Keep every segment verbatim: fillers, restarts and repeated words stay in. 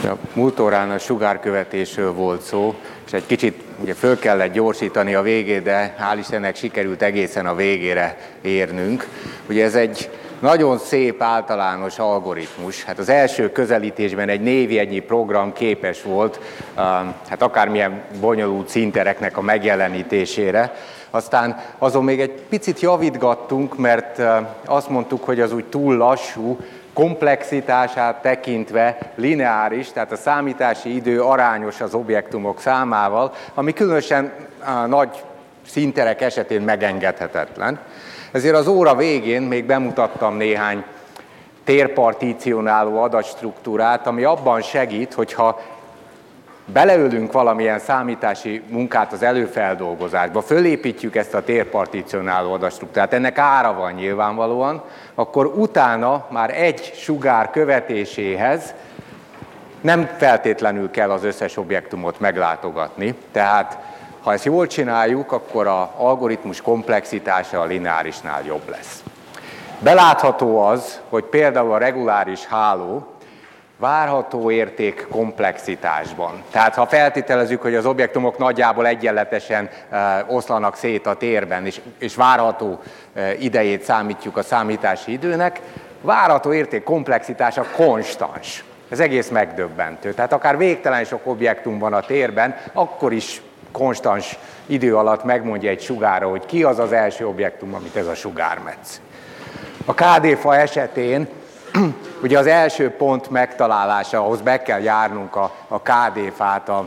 A múlt órán a sugárkövetésről volt szó, és egy kicsit ugye föl kellett gyorsítani a végét, de hál' Istennek sikerült egészen a végére érnünk. Ugye ez egy nagyon szép általános algoritmus. Hát az első közelítésben egy névjegynyi program képes volt hát akármilyen bonyolult szintereknek a megjelenítésére. Aztán azon még egy picit javítgattunk, mert azt mondtuk, hogy az úgy túl lassú, komplexitását tekintve lineáris, tehát a számítási idő arányos az objektumok számával, ami különösen a nagy szinterek esetén megengedhetetlen. Ezért az óra végén még bemutattam néhány térpartícionáló adatstruktúrát, ami abban segít, hogyha beleölünk valamilyen számítási munkát az előfeldolgozásba, fölépítjük ezt a térpartícionáló adatstruktúrát, ennek ára van nyilvánvalóan, akkor utána már egy sugár követéséhez nem feltétlenül kell az összes objektumot meglátogatni, tehát ha ezt jól csináljuk, akkor az algoritmus komplexitása a lineárisnál jobb lesz. Belátható az, hogy például a reguláris háló várható érték komplexitásban. Tehát ha feltételezzük, hogy az objektumok nagyjából egyenletesen e, oszlanak szét a térben, és, és várható e, idejét számítjuk a számítási időnek, várható érték komplexitása konstans. Ez egész megdöbbentő. Tehát akár végtelen sok objektum van a térben, akkor is konstans idő alatt megmondja egy sugárra, hogy ki az az első objektum, amit ez a sugár metsz. A ká dé-fa esetén ugye az első pont megtalálása, ahhoz be kell járnunk a, a ká dé-fát a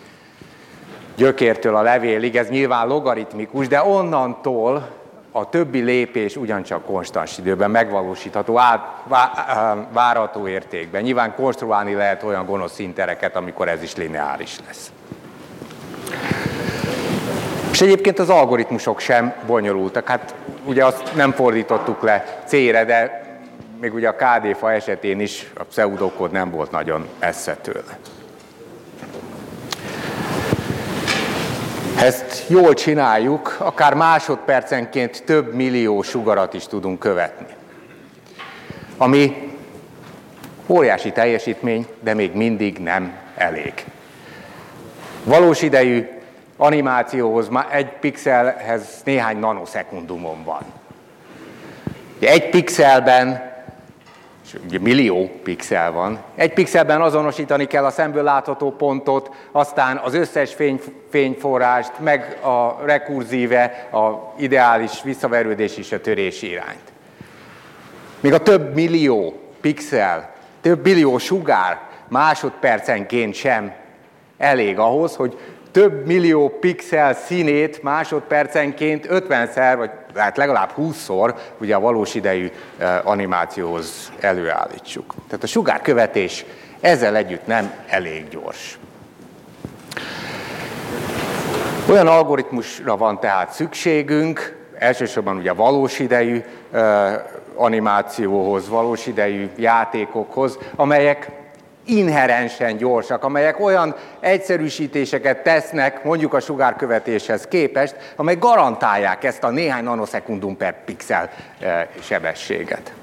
gyökértől a levélig, ez nyilván logaritmikus, de onnantól a többi lépés ugyancsak konstans időben megvalósítható, át, vá, várható értékben. Nyilván konstruálni lehet olyan gonosz szintereket, amikor ez is lineáris lesz. És egyébként az algoritmusok sem bonyolultak. Hát ugye azt nem fordítottuk le C-re, de még ugye a ká dé-fa esetén is a pseudokód nem volt nagyon messze tőle. Ezt jól csináljuk, akár másodpercenként több millió sugarat is tudunk követni. Ami óriási teljesítmény, de még mindig nem elég. Valós idejű animációhoz egy pixelhez néhány nanoszekundumon van. Egy pixelben, és ugye millió pixel van, egy pixelben azonosítani kell a szemből látható pontot, aztán az összes fény, fényforrást, meg a rekurzíve, a ideális visszaverődés és a törési irányt. Még a több millió pixel, több billió sugár másodpercenként sem elég ahhoz, hogy több millió pixel színét másodpercenként ötvenszer, vagy hát legalább húszszor ugye a valós idejű animációhoz előállítsuk. Tehát a sugárkövetés ezzel együtt nem elég gyors. Olyan algoritmusra van tehát szükségünk, elsősorban ugye a valós idejű animációhoz, valós idejű játékokhoz, amelyek inherensen gyorsak, amelyek olyan egyszerűsítéseket tesznek mondjuk a sugárkövetéshez képest, amelyek garantálják ezt a néhány nanoszekundum per pixel sebességet.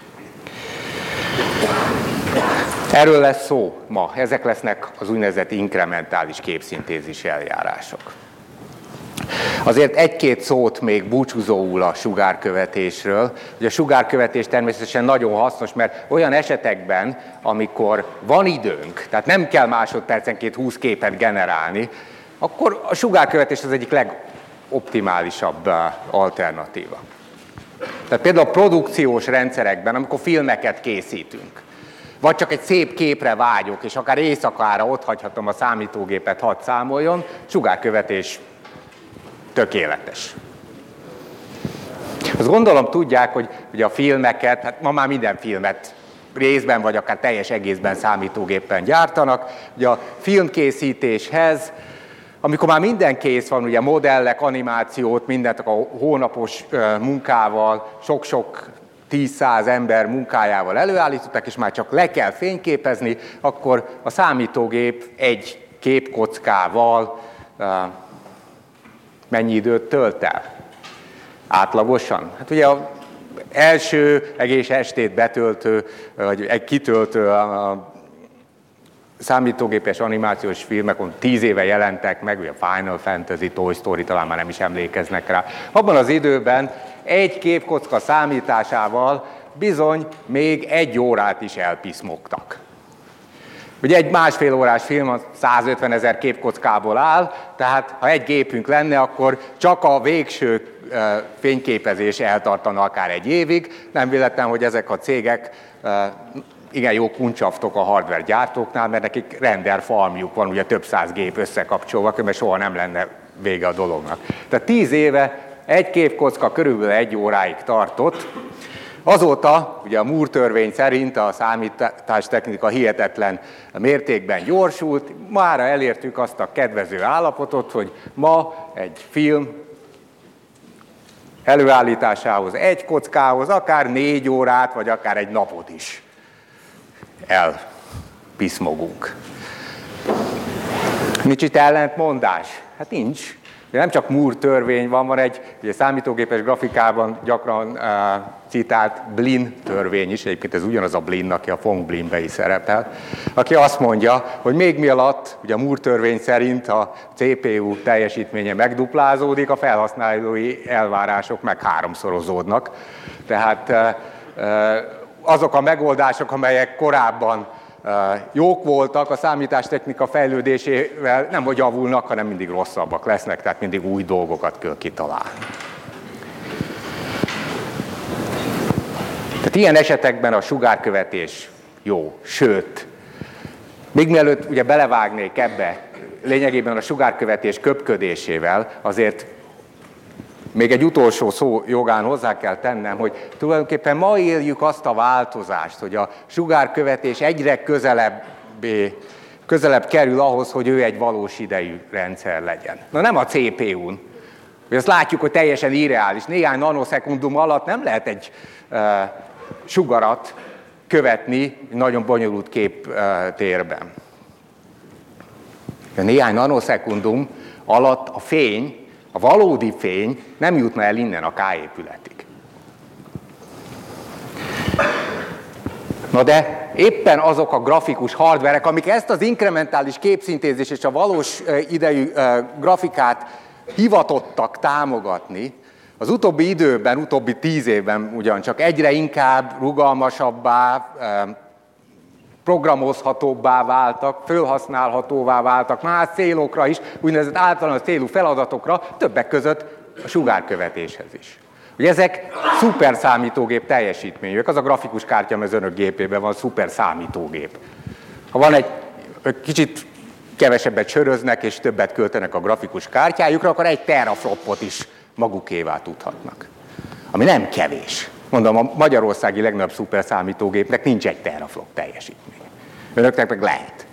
Erről lesz szó ma. Ezek lesznek az úgynevezett inkrementális képszintézis eljárások. Azért egy-két szót még búcsúzóul a sugárkövetésről. Ugye a sugárkövetés természetesen nagyon hasznos, mert olyan esetekben, amikor van időnk, tehát nem kell másodpercenként húsz képet generálni, akkor a sugárkövetés az egyik legoptimálisabb alternatíva. Tehát például a produkciós rendszerekben, amikor filmeket készítünk, vagy csak egy szép képre vágyok, és akár éjszakára otthagyhatom a számítógépet, hadd számoljon, sugárkövetés tökéletes. Azt gondolom tudják, hogy, hogy a filmeket, hát ma már minden filmet részben vagy akár teljes egészben számítógépen gyártanak. Ugye a filmkészítéshez, amikor már minden kész van, ugye modellek, animációt, mindent a hónapos munkával, sok-sok tíz-száz ember munkájával előállították, és már csak le kell fényképezni, akkor a számítógép egy képkockával mennyi időt tölt el? Átlagosan? Hát ugye az első egész estét betöltő, vagy egy kitöltő a számítógépes animációs filmek, tíz éve jelentek meg, ugye Final Fantasy, Toy Story, talán már nem is emlékeznek rá. Abban az időben egy képkocka számításával bizony még egy órát is elpiszmogtak. Ugye egy másfél órás film az százötvenezer képkockából áll, tehát ha egy gépünk lenne, akkor csak a végső fényképezés eltartana akár egy évig. Nem véletlen, hogy ezek a cégek igen jó kuncsaftok a hardware gyártóknál, mert nekik render farmjuk van, ugye több száz gép összekapcsolva, mert soha nem lenne vége a dolognak. Tehát tíz éve egy képkocka körülbelül egy óráig tartott. Azóta, ugye a Moore törvény szerint a számítástechnika hihetetlen mértékben gyorsult, mára elértük azt a kedvező állapotot, hogy ma egy film előállításához, egy kockához akár négy órát, vagy akár egy napot is elpiszmogunk. Nincs itt ellentmondás? Hát nincs. Nem csak Moore törvény van, van egy ugye, számítógépes grafikában gyakran uh, citált Blin törvény is, egyébként ez ugyanaz a Blin, aki a Fong Blinbe is szerepel, aki azt mondja, hogy még mielőtt, ugye a Moore törvény szerint a cé pé u teljesítménye megduplázódik, a felhasználói elvárások meg háromszorozódnak. Tehát uh, uh, azok a megoldások, amelyek korábban jók voltak, a számítástechnika fejlődésével nem hogy javulnak, hanem mindig rosszabbak lesznek, tehát mindig új dolgokat kell kitalálni. Tehát ilyen esetekben a sugárkövetés jó, sőt, még mielőtt ugye belevágnék ebbe, lényegében a sugárkövetés köpködésével, azért még egy utolsó szó jogán hozzá kell tennem, hogy tulajdonképpen ma éljük azt a változást, hogy a sugárkövetés egyre közelebb, közelebb kerül ahhoz, hogy ő egy valós idejű rendszer legyen. Na nem a cé pé u-n. Azt látjuk, hogy teljesen irreális. Néhány nanoszekundum alatt nem lehet egy uh, sugarat követni nagyon bonyolult képtérben. Uh, néhány nanoszekundum alatt a fény, a valódi fény nem jutna el innen a K-épületig. Na de éppen azok a grafikus hardverek, amik ezt az inkrementális képszintézis és a valós idejű grafikát hivatottak támogatni, az utóbbi időben, utóbbi tíz évben ugyancsak egyre inkább rugalmasabbá, programozhatóbbá váltak, fölhasználhatóvá váltak más célokra is, úgynevezett általános célú feladatokra, többek között a sugárkövetéshez is. Ugye ezek szuper számítógép teljesítményűek, az a grafikus kártya, az önök gépében van, szuper számítógép. Ha van egy, kicsit kevesebbet söröznek és többet költenek a grafikus kártyájukra, akkor egy teraflopot is magukévá tudhatnak. Ami nem kevés. Mondom, a magyarországi legnagyobb szuper számítógépnek nincs egy teraflop teljesítmény. Önöknek meg lehet.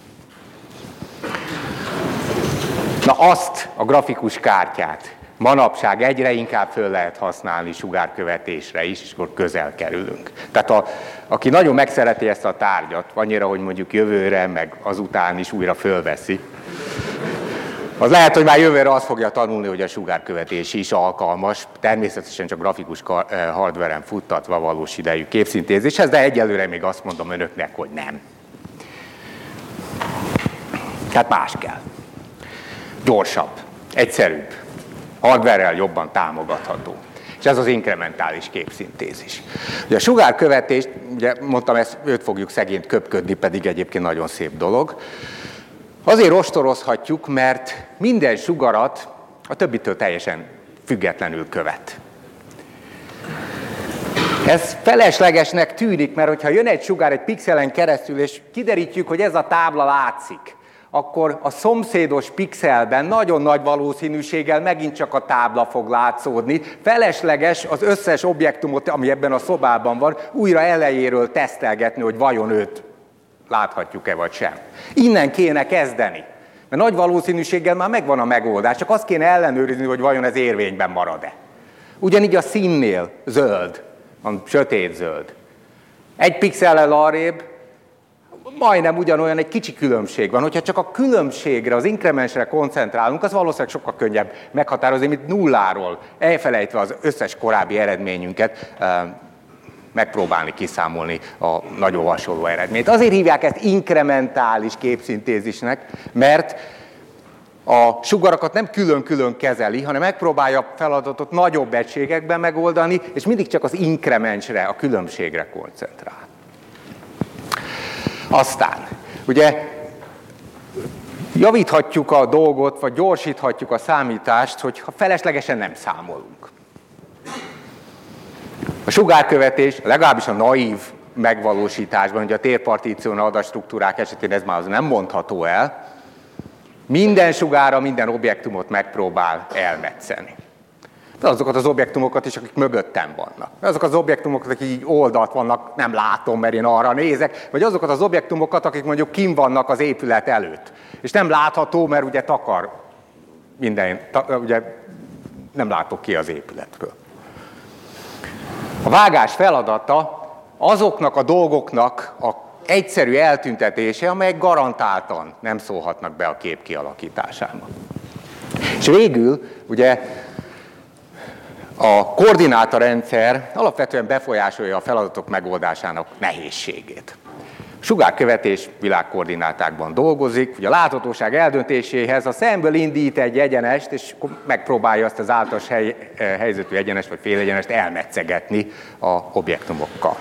Na azt a grafikus kártyát manapság egyre inkább föl lehet használni sugárkövetésre is, és akkor közel kerülünk. Tehát a, aki nagyon megszereti ezt a tárgyat, annyira, hogy mondjuk jövőre, meg azután is újra fölveszi, az lehet, hogy már jövőre azt fogja tanulni, hogy a sugárkövetés is alkalmas, természetesen csak grafikus hardveren futtatva valós idejű képszintézéshez, de egyelőre még azt mondom önöknek, hogy nem. Tehát más kell. Gyorsabb, egyszerűbb, hardverrel jobban támogatható. És ez az inkrementális képszintézis. Ugye a sugárkövetést, ugye mondtam, ezt őt fogjuk szegényt köpködni, pedig egyébként nagyon szép dolog. Azért ostorozhatjuk, mert minden sugarat a többitől teljesen függetlenül követ. Ez feleslegesnek tűnik, mert hogyha jön egy sugár egy pixelen keresztül, és kiderítjük, hogy ez a tábla látszik, akkor a szomszédos pixelben nagyon nagy valószínűséggel megint csak a tábla fog látszódni. Felesleges az összes objektumot, ami ebben a szobában van, újra elejéről tesztelgetni, hogy vajon őt láthatjuk-e vagy sem. Innen kéne kezdeni, mert nagy valószínűséggel már megvan a megoldás, csak azt kéne ellenőrizni, hogy vajon ez érvényben marad-e. Ugyanígy a színnél zöld, a sötét zöld. Egy pixellel arrébb majdnem ugyanolyan, egy kicsi különbség van. Hogyha csak a különbségre, az inkremensre koncentrálunk, az valószínűleg sokkal könnyebb meghatározni, mint nulláról, elfelejtve az összes korábbi eredményünket, megpróbálni kiszámolni a nagyon hasonló eredményt. Azért hívják ezt inkrementális képszintézisnek, mert a sugarakat nem külön-külön kezeli, hanem megpróbálja a feladatot nagyobb egységekben megoldani, és mindig csak az inkremensre, a különbségre koncentrál. Aztán, ugye javíthatjuk a dolgot, vagy gyorsíthatjuk a számítást, hogyha feleslegesen nem számolunk. A sugárkövetés, legalábbis a naív megvalósításban, ugye a térpartíción adatstruktúrák esetén ez már az nem mondható el, minden sugára minden objektumot megpróbál elmetszeni. De azokat az objektumokat is, akik mögöttem vannak. Azok az objektumokat, akik így oldalt vannak, nem látom, mert én arra nézek, vagy azokat az objektumokat, akik mondjuk kint vannak az épület előtt. És nem látható, mert ugye takar minden, ta, ugye nem látok ki az épületről. A vágás feladata azoknak a dolgoknak a egyszerű eltüntetése, amelyek garantáltan nem szólhatnak be a kép kialakításába. És végül, ugye, a koordinátarendszer alapvetően befolyásolja a feladatok megoldásának nehézségét. A sugárkövetés világkoordinátákban dolgozik, ugye a láthatóság eldöntéséhez a szemből indít egy egyenest, és megpróbálja azt az általános hely, helyzetű egyenest vagy félegyenest elmetszegetni a objektumokkal.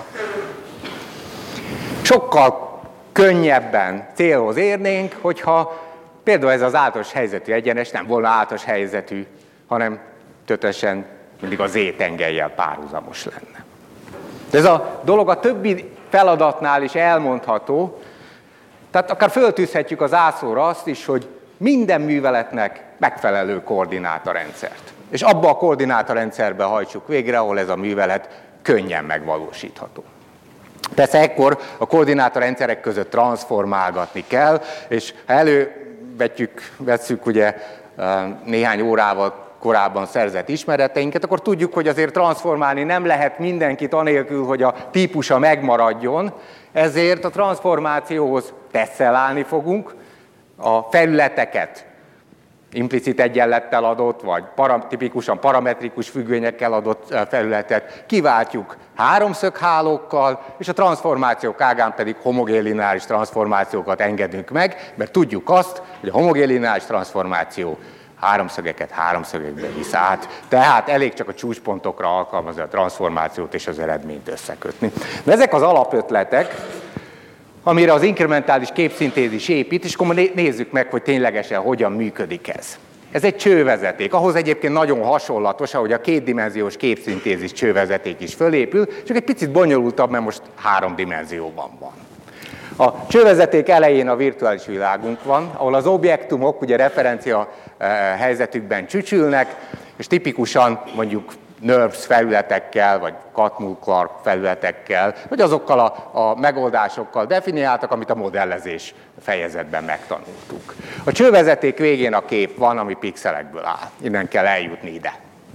Sokkal könnyebben célhoz érnénk, hogyha például ez az általános helyzetű egyenes nem volna általános helyzetű, hanem tötösen mindig a z-tengellyel párhuzamos lenne. De ez a dolog a többi feladatnál is elmondható, tehát akár föltűzhetjük az ászlóra azt is, hogy minden műveletnek megfelelő koordinátorrendszert. És abba a koordinátorrendszerbe hajtsuk végre, ahol ez a művelet könnyen megvalósítható. Persze ekkor a koordinátorrendszerek között transformálgatni kell, és ha elővetjük, vesszük ugye néhány órával korábban szerzett ismereteinket, akkor tudjuk, hogy azért transformálni nem lehet mindenkit anélkül, hogy a típusa megmaradjon, ezért a transformációhoz tesszelálni fogunk, a felületeket implicit egyenlettel adott, vagy para, tipikusan parametrikus függvényekkel adott felületet kiváltjuk háromszöghálókkal, és a transformációk ágán pedig homogén lineáris transformációkat engedünk meg, mert tudjuk azt, hogy a homogén lineáris transformáció háromszögeket háromszögekbe visz át, tehát elég csak a csúcspontokra alkalmazni a transformációt és az eredményt összekötni. De ezek az alapötletek, amire az inkrementális képszintézis épít, és akkor nézzük meg, hogy ténylegesen hogyan működik ez. Ez egy csővezeték, ahhoz egyébként nagyon hasonlatos, ahogy a kétdimenziós képszintézis csővezeték is fölépül, csak egy picit bonyolultabb, mert most három dimenzióban van. A csővezeték elején a virtuális világunk van, ahol az objektumok ugye referencia helyzetükben csücsülnek, és tipikusan mondjuk NURBS felületekkel, vagy Catmull-Clark felületekkel, vagy azokkal a, a megoldásokkal definiáltak, amit a modellezés fejezetben megtanultuk. A csővezeték végén a kép van, ami pixelekből áll. Innen kell eljutni ide.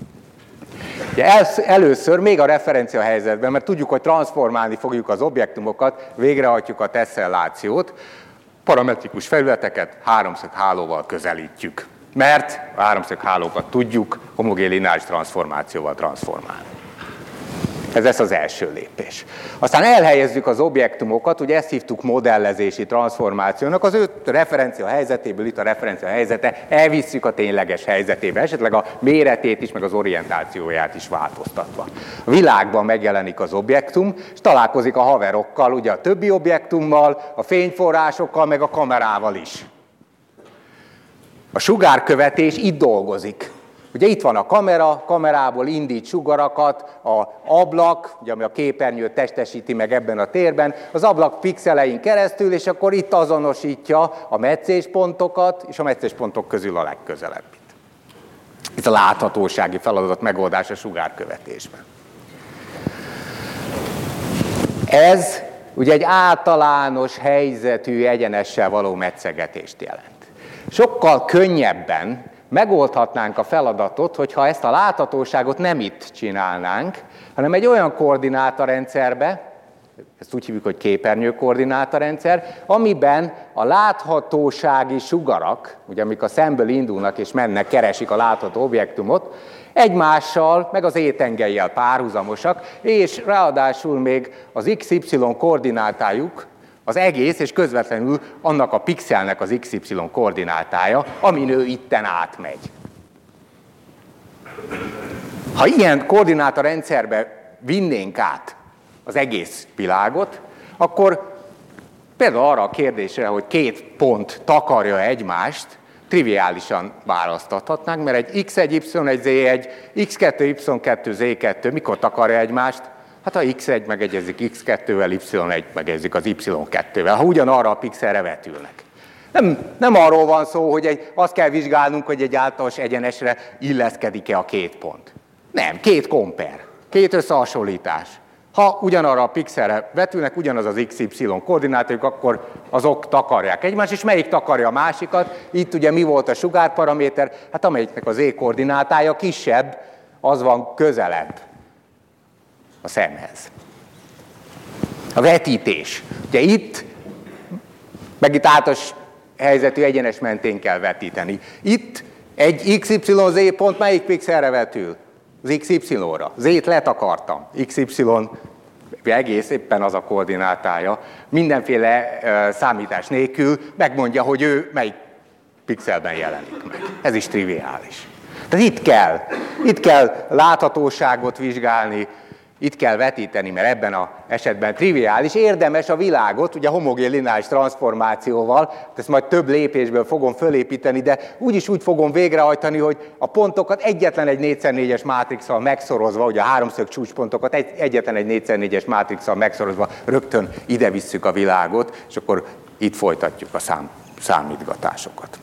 Ugye először még a referencia helyzetben, mert tudjuk, hogy transformálni fogjuk az objektumokat, végrehajtjuk a tesszellációt, parametrikus felületeket háromszög hálóval közelítjük. Mert a háromszög hálókat tudjuk homogén lineáris transformációval transformálni. Ez lesz az első lépés. Aztán elhelyezzük az objektumokat, ugye ezt hívtuk modellezési transformációnak, az ő referencia helyzetéből, itt a referencia helyzete, elvisszük a tényleges helyzetébe, esetleg a méretét is, meg az orientációját is változtatva. A világban megjelenik az objektum, és találkozik a haverokkal, ugye a többi objektummal, a fényforrásokkal, meg a kamerával is. A sugárkövetés itt dolgozik. Ugye itt van a kamera, kamerából indít sugarakat, az ablak, ugye, ami a képernyőt testesíti meg ebben a térben, az ablak pixelein keresztül, és akkor itt azonosítja a meccéspontokat, és a meccéspontok közül a legközelebbit. Ez a láthatósági feladat megoldás a sugárkövetésben. Ez ugye egy általános helyzetű egyenessel való metszegetést jelent. Sokkal könnyebben megoldhatnánk a feladatot, hogyha ezt a láthatóságot nem itt csinálnánk, hanem egy olyan koordinátorrendszerbe, ezt úgy hívjuk, hogy képernyőkoordinátarendszer, amiben a láthatósági sugarak, ugye amik a szemből indulnak és mennek, keresik a látható objektumot, egymással, meg az Z-tengelyjel párhuzamosak, és ráadásul még az iksz ipszilon koordinátájuk az egész, és közvetlenül annak a pixelnek az iksz ipszilon koordinátája, amin ő itten átmegy. Ha ilyen koordinátorrendszerbe vinnénk át az egész világot, akkor például arra a kérdésre, hogy két pont takarja egymást, triviálisan választathatnánk, mert egy iksz egy, Y egy, Z egy, iksz kettő, Y kettő, Z kettő mikor takarja egymást? Hát ha iksz egy megegyezik iksz kettővel, Y egy megegyezik az Y kettővel, ha ugyanarra a pixelre vetülnek. Nem, nem arról van szó, hogy egy, azt kell vizsgálnunk, hogy egy általános egyenesre illeszkedik-e a két pont. Nem, két komper, két összehasonlítás. Ha ugyanarra a pixelre vetülnek, ugyanaz az iksz ipszilon koordinátájuk, akkor azok takarják egymást, és melyik takarja a másikat? Itt ugye mi volt a sugárparaméter? Hát amelyiknek az Z koordinátája kisebb, az van közelebb a szemhez. A vetítés. Ugye itt, meg itt általános helyzetű egyenes mentén kell vetíteni. Itt egy iksz ipszilon Z pont melyik pixelre vetül? Az iksz ipszilonra. Z-t letakartam. iksz ipszilon egész éppen az a koordinátája. Mindenféle uh, számítás nélkül megmondja, hogy ő melyik pixelben jelenik meg. Ez is triviális. Tehát itt kell, itt kell láthatóságot vizsgálni, itt kell vetíteni, mert ebben az esetben triviális, érdemes a világot, ugye homogén lineáris transformációval, ezt majd több lépésből fogom fölépíteni, de úgyis úgy fogom végrehajtani, hogy a pontokat egyetlen egy négy szer négyes mátrixsal megszorozva, ugye a háromszög csúcspontokat egy, egyetlen egy négy szer négyes mátrixsal megszorozva rögtön ide visszük a világot, és akkor itt folytatjuk a szám, számítgatásokat.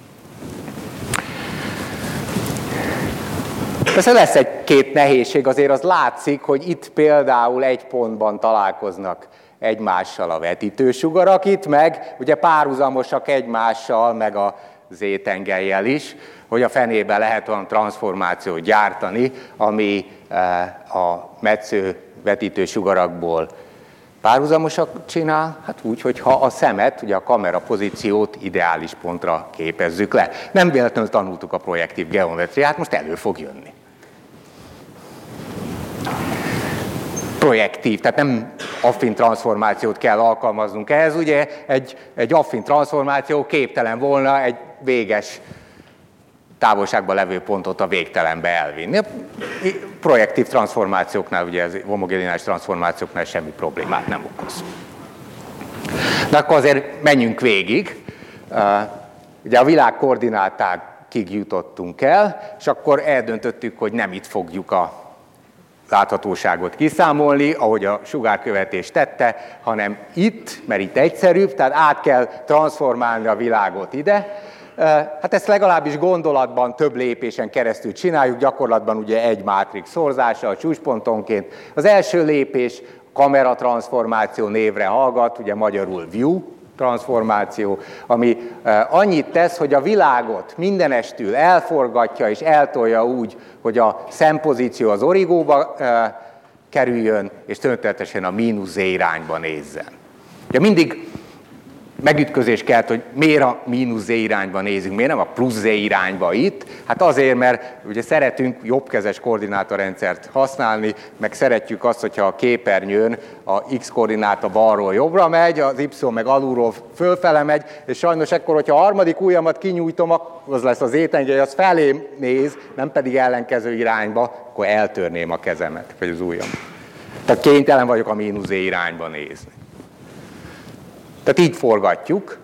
Persze lesz egy-két nehézség, azért az látszik, hogy itt például egy pontban találkoznak egymással a vetítősugarak, itt meg ugye párhuzamosak egymással, meg a Z-tengellyel is, hogy a fenében lehet olyan transformációt gyártani, ami a metsző vetítősugarakból párhuzamosak csinál, hát úgy, hogyha a szemet, ugye a kamera pozíciót ideális pontra képezzük le. Nem véletlenül tanultuk a projektív geometriát, most elő fog jönni. Projektív, tehát nem affin transformációt kell alkalmaznunk ehhez, ugye egy, egy affin transformáció képtelen volna egy véges távolságban levő pontot a végtelenbe elvinni. Projektív transformációknál, ugye ez homogén lineáris transformációknál semmi problémát nem okoz. De akkor azért menjünk végig. Ugye a világ koordinátákig jutottunk el, és akkor eldöntöttük, hogy nem itt fogjuk a láthatóságot kiszámolni, ahogy a sugárkövetés tette, hanem itt, mert itt egyszerűbb, tehát át kell transformálni a világot ide. Hát ezt legalábbis gondolatban több lépésen keresztül csináljuk, gyakorlatban ugye egy mátrix szorzással csúcspontonként. Az első lépés kameratranszformáció névre hallgat, ugye magyarul view transformáció, ami annyit tesz, hogy a világot mindenestül elforgatja és eltolja úgy, hogy a szempozíció az origóba kerüljön, és történetesen a mínusz Z irányba nézzen. Ugye mindig megütközés kelt, hogy miért a mínusz Z irányba nézünk, miért nem a plusz Z irányba itt? Hát azért, mert ugye szeretünk jobbkezes koordinátorrendszert használni, meg szeretjük azt, hogyha a képernyőn a X koordináta balról jobbra megy, az Y meg alulról fölfele megy, és sajnos ekkor, hogyha a harmadik ujjamat kinyújtom, az lesz az Z-tengely, az felé néz, nem pedig ellenkező irányba, akkor eltörném a kezemet, vagy az ujjam. Tehát kénytelen vagyok a mínusz Z irányba nézni. Tehát így forgatjuk,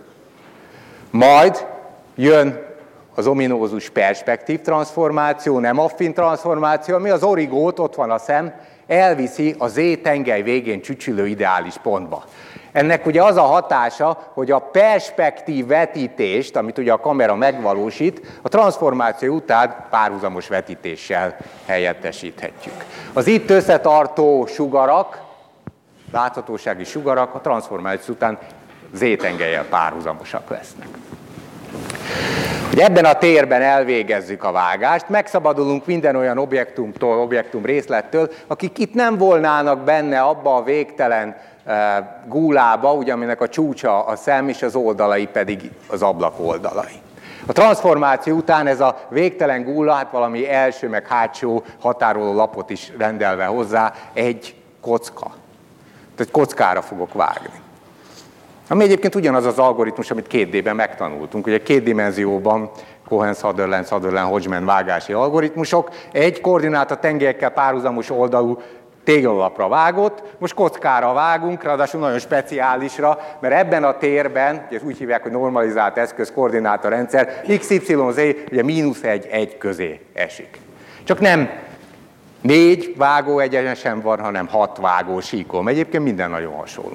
majd jön az ominózus perspektív transformáció, nem affin transformáció, ami az origót, ott van a szem, elviszi a Z-tengely végén csücsülő ideális pontba. Ennek ugye az a hatása, hogy a perspektív vetítést, amit ugye a kamera megvalósít, a transformáció után párhuzamos vetítéssel helyettesíthetjük. Az itt összetartó sugarak, láthatósági sugarak a transformáció után Z-tengellyel párhuzamosak lesznek. Ugye ebben a térben elvégezzük a vágást, megszabadulunk minden olyan objektumtól, objektum részlettől, akik itt nem volnának benne abba a végtelen e, gúlába, ugye, aminek a csúcsa a szem, és az oldalai pedig az ablak oldalai. A transformáció után ez a végtelen gúla, hát valami első meg hátsó határoló lapot is rendelve hozzá, egy kocka. Tehát kockára fogok vágni. Ami egyébként ugyanaz az algoritmus, amit két dében megtanultunk. Ugye két dimenzióban Cohen-Sutherland, Sutherland-Hodgman vágási algoritmusok, egy koordináta tengelyekkel párhuzamos oldalú téglalapra vágott, most kockára vágunk, ráadásul nagyon speciálisra, mert ebben a térben, ugye úgy hívják, hogy normalizált eszköz koordináta rendszer, x, y, z, ugye mínusz egy, egy közé esik. Csak nem négy vágó egyenesen van, hanem hat vágó síkon. Egyébként minden nagyon hasonló.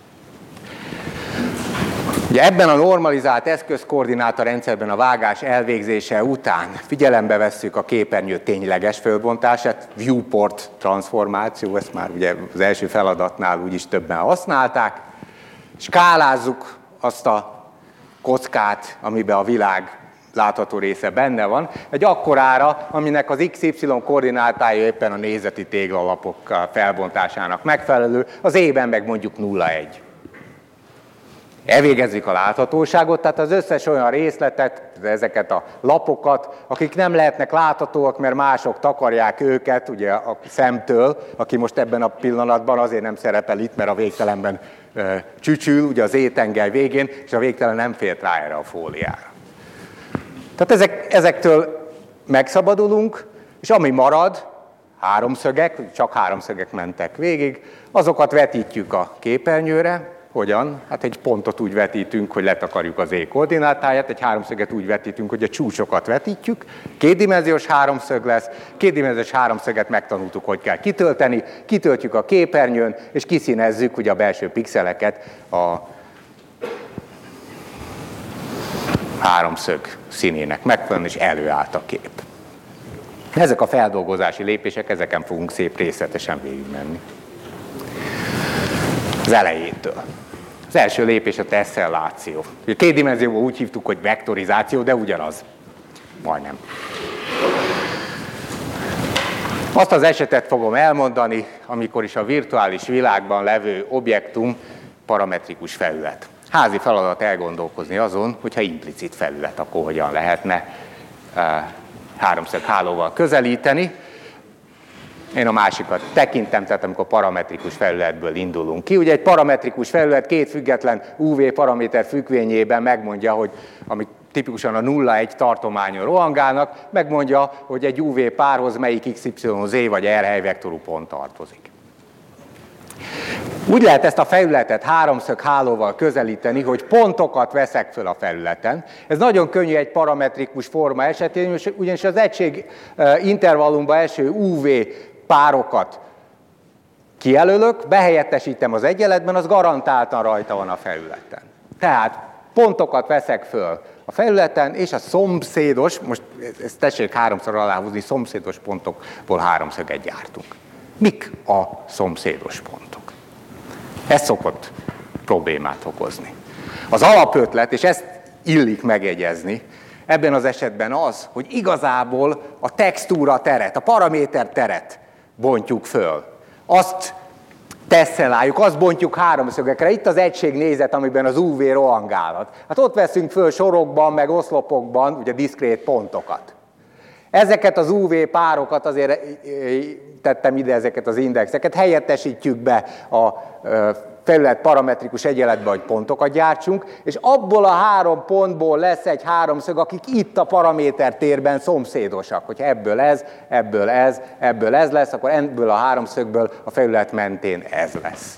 Ugye ebben a normalizált eszközkoordináta rendszerben a vágás elvégzése után figyelembe vesszük a képernyő tényleges fölbontását, viewport transformáció, ezt már ugye az első feladatnál úgyis többen használták, skálázzuk azt a kockát, amiben a világ látható része benne van, egy akkorára, aminek az x y koordinátája éppen a nézeti téglalapok felbontásának megfelelő, az E-ben meg mondjuk nulla egy. Elvégezzük a láthatóságot, tehát az összes olyan részletet, ezeket a lapokat, akik nem lehetnek láthatóak, mert mások takarják őket, ugye a szemtől, aki most ebben a pillanatban azért nem szerepel itt, mert a végtelenben e, csücsül, ugye az E-tengely végén, és a végtelen nem fért rá erre a fóliára. Tehát ezek, ezektől megszabadulunk, és ami marad, háromszögek, csak háromszögek mentek végig, azokat vetítjük a képernyőre. Hogyan? Hát egy pontot úgy vetítünk, hogy letakarjuk az E koordinátáját, egy háromszöget úgy vetítünk, hogy a csúcsokat vetítjük, kétdimenziós háromszög lesz, kétdimenziós háromszöget megtanultuk, hogy kell kitölteni, kitöltjük a képernyőn, és kiszínezzük ugye a belső pixeleket a háromszög színének megfelelően, és előállt a kép. Ezek a feldolgozási lépések, ezeken fogunk szép részletesen végigmenni. Az elejétől. Az első lépés a tesszelláció. Két dimenzióban úgy hívtuk, hogy vektorizáció, de ugyanaz. Majdnem. Azt az esetet fogom elmondani, amikor is a virtuális világban levő objektum parametrikus felület. Házi feladat elgondolkozni azon, hogyha implicit felület, akkor hogyan lehetne háromszög hálóval közelíteni. Én a másikat tekintem, tehát amikor parametrikus felületből indulunk ki. Ugye egy parametrikus felület két független u vé paraméter függvényében megmondja, hogy amik tipikusan a nulla egy tartományon rohangálnak, megmondja, hogy egy u vé párhoz melyik x y z vagy R helyvektorú pont tartozik. Úgy lehet ezt a felületet háromszög hálóval közelíteni, hogy pontokat veszek föl a felületen. Ez nagyon könnyű egy parametrikus forma esetén, ugyanis az egység intervallumban eső u vé párokat kijelölök, behelyettesítem az egyenletben, az garantáltan rajta van a felületen. Tehát pontokat veszek föl a felületen, és a szomszédos, most ezt tessék háromszor aláhúzni, szomszédos pontokból háromszöget gyártunk. Mik a szomszédos pontok? Ez szokott problémát okozni. Az alapötlet, és ezt illik megjegyezni, ebben az esetben az, hogy igazából a textúra teret, a paraméter teret bontjuk föl. Azt tesszelláljuk, azt bontjuk háromszögekre. Itt az egységnézet, amiben az u vé rohangálhat. Hát ott veszünk föl sorokban, meg oszlopokban, ugye diszkrét pontokat. Ezeket az u vé párokat, azért tettem ide ezeket az indexeket, helyettesítjük be a felület parametrikus egyenletbe, hogy pontokat gyártsunk, és abból a három pontból lesz egy háromszög, akik itt a paraméter térben szomszédosak. Hogyha ebből ez, ebből ez, ebből ez lesz, akkor ebből a háromszögből a felület mentén ez lesz.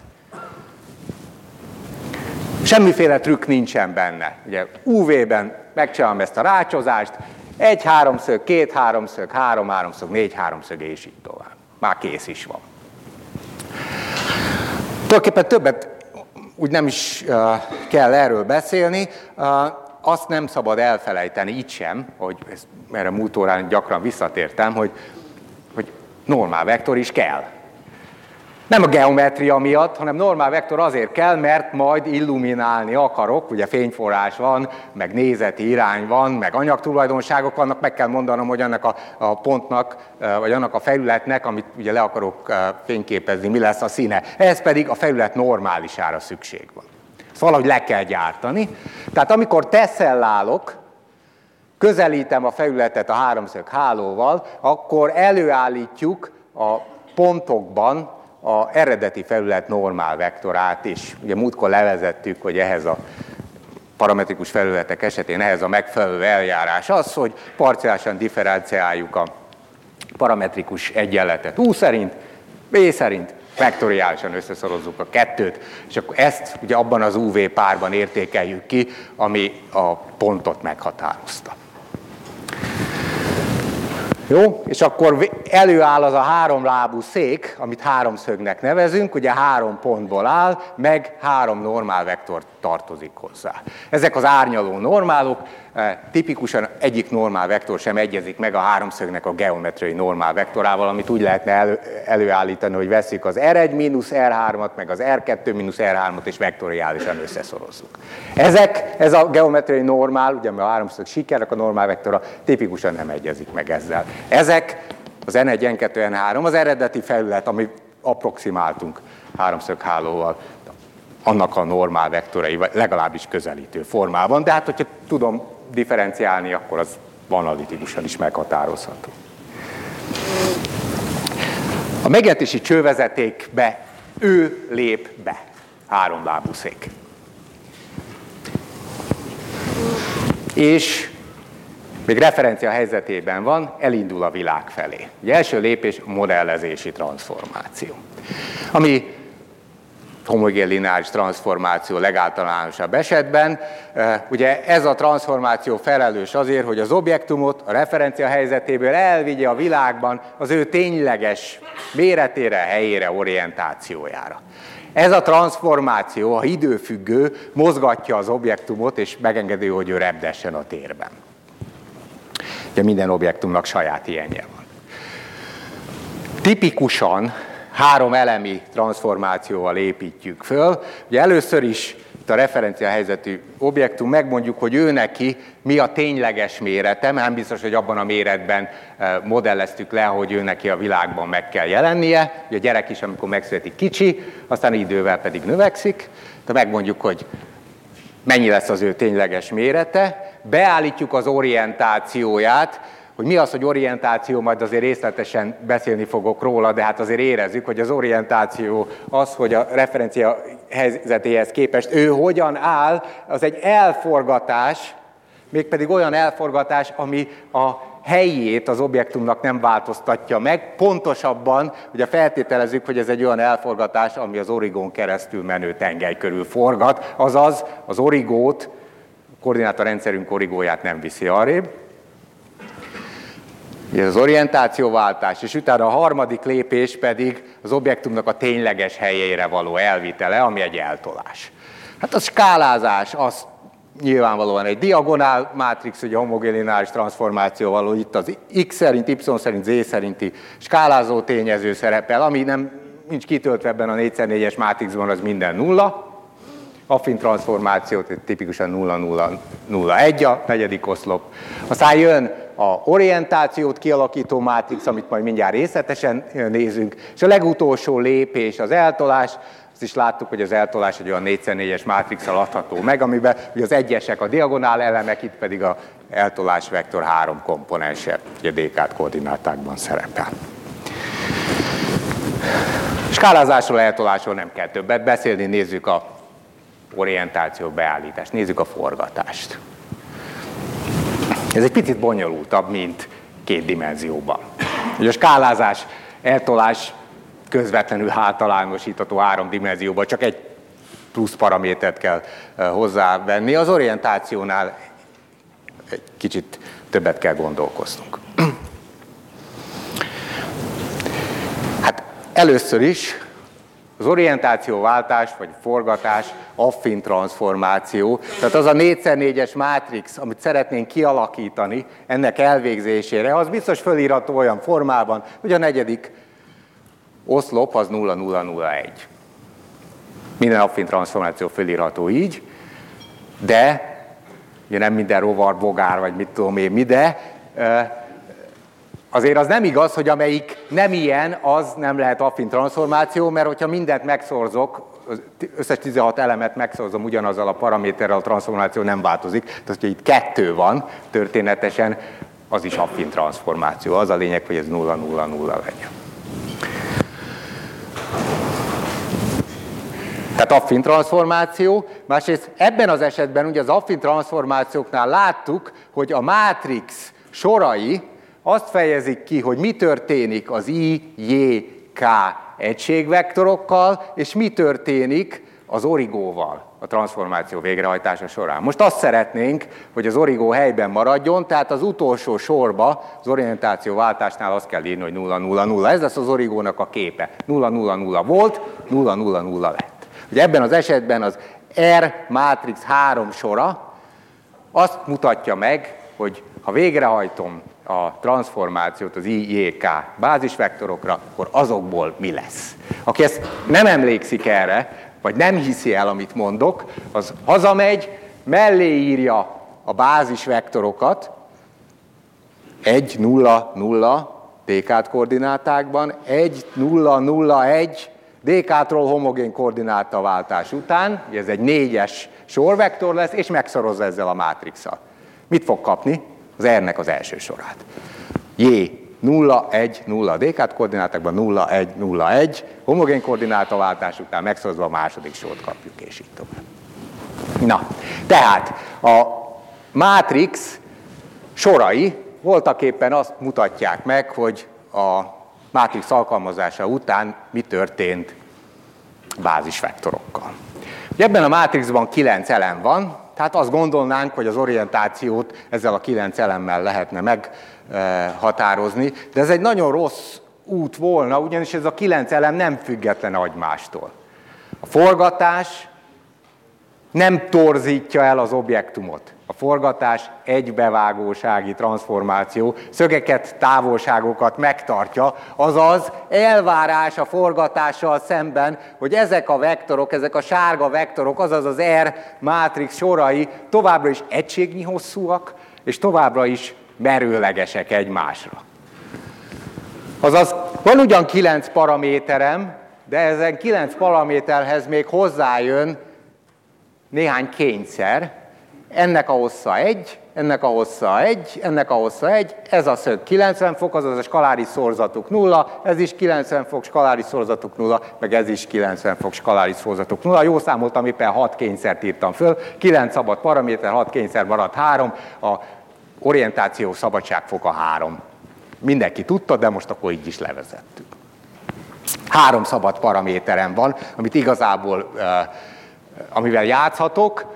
Semmiféle trükk nincsen benne. Ugye u vé-ben megcsinálom ezt a rácsozást, egy háromszög, két háromszög, három háromszög, négy háromszög, és így tovább. Már kész is van. Tulajdonképpen többet úgy nem is uh, kell erről beszélni, uh, azt nem szabad elfelejteni itt sem, hogy ezt, erre múlt órán gyakran visszatértem, hogy, hogy normál vektor is kell. Nem a geometria miatt, hanem normál vektor azért kell, mert majd illuminálni akarok, ugye fényforrás van, meg nézeti irány van, meg anyagtulajdonságok vannak, meg kell mondanom, hogy annak a, a pontnak, vagy annak a felületnek, amit ugye le akarok fényképezni, mi lesz a színe. Ehhez pedig a felület normálisára szükség van. Ezt valahogy le kell gyártani. Tehát amikor teszellálok, közelítem a felületet a háromszög hálóval, akkor előállítjuk a pontokban az eredeti felület normál vektorát is. Ugye múltkor levezettük, hogy ehhez a parametrikus felületek esetén ehhez a megfelelő eljárás az, hogy parciálisan differenciáljuk a parametrikus egyenletet U szerint, B szerint, vektoriálisan összeszorozzuk a kettőt, és akkor ezt ugye abban az u vé párban értékeljük ki, ami a pontot meghatározta. Jó, és akkor előáll az a háromlábú szék, amit háromszögnek nevezünk, ugye három pontból áll, meg három normál vektor tartozik hozzá. Ezek az árnyaló normálok, tipikusan egyik normál vektor sem egyezik meg a háromszögnek a geometriai normál vektorával, amit úgy lehetne elő, előállítani, hogy veszik az er egy mínusz er hármat, meg az er kettő mínusz er hármat, és vektoriálisan összeszorozzuk. Ezek, ez a geometriai normál, ugye a háromszög sikernek a normál vektora tipikusan nem egyezik meg ezzel. Ezek az en egy, en kettő, en három az eredeti felület, amit approximáltunk háromszöghálóval, annak a normál vektorai, legalábbis közelítő formában, de hát, hogyha tudom differenciálni, akkor az analitikusan is meghatározható. A megjelentési csővezetékbe ő lép be, háromlábú szék. És még referencia helyzetében van, elindul a világ felé. Ugye első lépés a modellezési transformáció, ami homogén lineáris transformáció legáltalánosabb esetben. Ugye ez a transformáció felelős azért, hogy az objektumot a referencia helyzetéből elvigye a világban az ő tényleges méretére, helyére, orientációjára. Ez a transformáció, ha időfüggő, mozgatja az objektumot, és megengedi, hogy ő repdessen a térben. Ugye minden objektumnak saját ilyenje van. Tipikusan három elemi transformációval építjük föl. Ugye először is a referencia helyzetű objektum, megmondjuk, hogy ő neki mi a tényleges mérete, mert nem biztos, hogy abban a méretben modelleztük le, hogy ő neki a világban meg kell jelennie. Ugye a gyerek is, amikor megszületik, kicsi, aztán idővel pedig növekszik. De megmondjuk, hogy mennyi lesz az ő tényleges mérete, beállítjuk az orientációját, hogy mi az, hogy orientáció, majd azért részletesen beszélni fogok róla, de hát azért érezzük, hogy az orientáció az, hogy a referencia helyzetéhez képest ő hogyan áll, az egy elforgatás, mégpedig olyan elforgatás, ami a helyét az objektumnak nem változtatja meg. Pontosabban, ugye feltételezzük, hogy ez egy olyan elforgatás, ami az origón keresztül menő tengely körül forgat, azaz az origót, a koordinátorrendszerünk origóját nem viszi arrébb. Ez az orientációváltás, és utána a harmadik lépés pedig az objektumnak a tényleges helyére való elvitele, ami egy eltolás. Hát a skálázás, az nyilvánvalóan egy diagonál mátrix, ugye a homogén lineáris transformációval, hogy itt az x szerint, y szerint, z szerinti skálázó tényező szerepel, ami nem nincs kitöltve ebben a négy szer négyes mátrixban, az minden nulla. Affin transformáció, tipikusan nulla nulla nulla egy a negyedik oszlop. Aztán jön a orientációt kialakító mátrix, amit majd mindjárt részletesen nézünk, és a legutolsó lépés az eltolás. Azt is láttuk, hogy az eltolás egy olyan négy szer négyes mátrixal adható meg, amiben ugye az egyesek a diagonál elemek, itt pedig az eltolás vektor három komponense, ugye dé ká koordinátákban szerepel. Skálázásról, eltolásról nem kell többet beszélni, nézzük a orientáció beállítást, nézzük a forgatást. Ez egy picit bonyolultabb, mint két dimenzióban. Ugye a skálázás, eltolás közvetlenül általánosítható három dimenzióban, csak egy plusz paramétert kell hozzávenni. Az orientációnál egy kicsit többet kell gondolkoznunk. Hát először is az orientációváltás, vagy forgatás, affin transformáció, tehát az a négy szer négyes mátrix, amit szeretnénk kialakítani ennek elvégzésére, az biztos fölírható olyan formában, hogy a negyedik oszlop az nulla nulla nulla egy. Minden affin transformáció fölírható így, de ugye nem minden rovar, bogár, vagy mit tudom én mi, de azért az nem igaz, hogy amelyik nem ilyen, az nem lehet affin transformáció, mert hogyha mindent megszorzok, összes tizenhat elemet megszorzom ugyanazzal a paraméterrel, a transformáció nem változik. Tehát, hogyha itt kettő van történetesen, az is affin transformáció. Az a lényeg, hogy ez nulla nulla nulla legyen. Tehát affin transformáció. Másrészt ebben az esetben ugye az affin transformációknál láttuk, hogy a mátrix sorai azt fejezik ki, hogy mi történik az I, J, K egységvektorokkal, és mi történik az origóval a transformáció végrehajtása során. Most azt szeretnénk, hogy az origó helyben maradjon, tehát az utolsó sorba, az orientációváltásnál azt kell írni, hogy nulla nulla nulla. Ez lesz az origónak a képe. nulla nulla nulla volt, nulla nulla nulla lett. Ugye ebben az esetben az R mátrix három sora azt mutatja meg, hogy ha végrehajtom a transformációt az I, J, K bázisvektorokra, akkor azokból mi lesz. Aki ezt nem emlékszik erre, vagy nem hiszi el, amit mondok, az hazamegy, mellé írja a bázisvektorokat, egy nulla nulla dé ká koordinátákban, egy nulla nulla egy dé ká-tról homogén koordinátaváltás után, ez egy négyes sorvektor lesz, és megszorozza ezzel a mátrixsal. Mit fog kapni? Az R-nek az első sorát. J nulla egy nulla dé ká koordinátákban nulla egy nulla egy, homogén koordinátaváltás után megszorozva a második sort kapjuk, és így tovább. Na, tehát a mátrix sorai voltaképpen azt mutatják meg, hogy a mátrix alkalmazása után mi történt bázisvektorokkal. Ebben a mátrixban kilenc elem van, tehát azt gondolnánk, hogy az orientációt ezzel a kilenc elemmel lehetne meghatározni, de ez egy nagyon rossz út volna, ugyanis ez a kilenc elem nem független egymástól. A forgatás nem torzítja el az objektumot. A forgatás egybevágósági transformáció, szögeket, távolságokat megtartja, azaz elvárás a forgatással szemben, hogy ezek a vektorok, ezek a sárga vektorok, azaz az R mátrix sorai továbbra is egységnyi hosszúak, és továbbra is merőlegesek egymásra. Azaz van ugyan kilenc paraméterem, de ezen kilenc paraméterhez még hozzájön néhány kényszer. Ennek a hossza egy, ennek a hossza egy, ennek a hossza egy, ez a szög kilencven fok, azaz a skaláris szorzatuk nulla, ez is kilencven fok, skaláris szorzatuk nulla, meg ez is kilencven fok, skaláris szorzatuk nulla. Jó számoltam, éppen hat kényszert írtam föl, kilenc szabad paraméter, hat kényszer maradt három, a orientáció szabadságfoka három. Mindenki tudta, de most akkor így is levezettük. Három szabad paraméterem van, amit igazából, amivel játszhatok,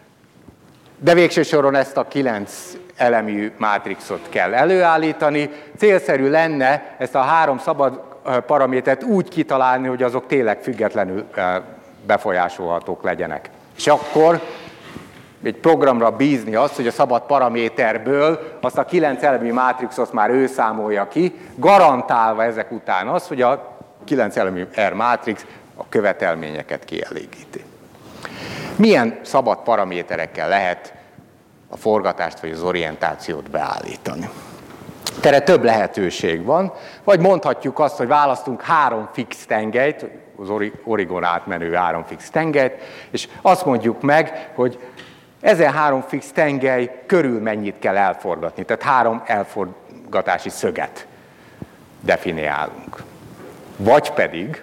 de végső soron ezt a kilenc elemű mátrixot kell előállítani. Célszerű lenne ezt a három szabad paramétert úgy kitalálni, hogy azok tényleg függetlenül befolyásolhatók legyenek. És akkor egy programra bízni azt, hogy a szabad paraméterből azt a kilenc elemű mátrixot már ő számolja ki, garantálva ezek után azt, hogy a kilenc elemű R mátrix a követelményeket kielégíti. Milyen szabad paraméterekkel lehet a forgatást vagy az orientációt beállítani? Erre több lehetőség van, vagy mondhatjuk azt, hogy választunk három fix tengelyt, az origon átmenő három fix tengelyt, és azt mondjuk meg, hogy ezen három fix tengely körül mennyit kell elforgatni, tehát három elforgatási szöget definiálunk. Vagy pedig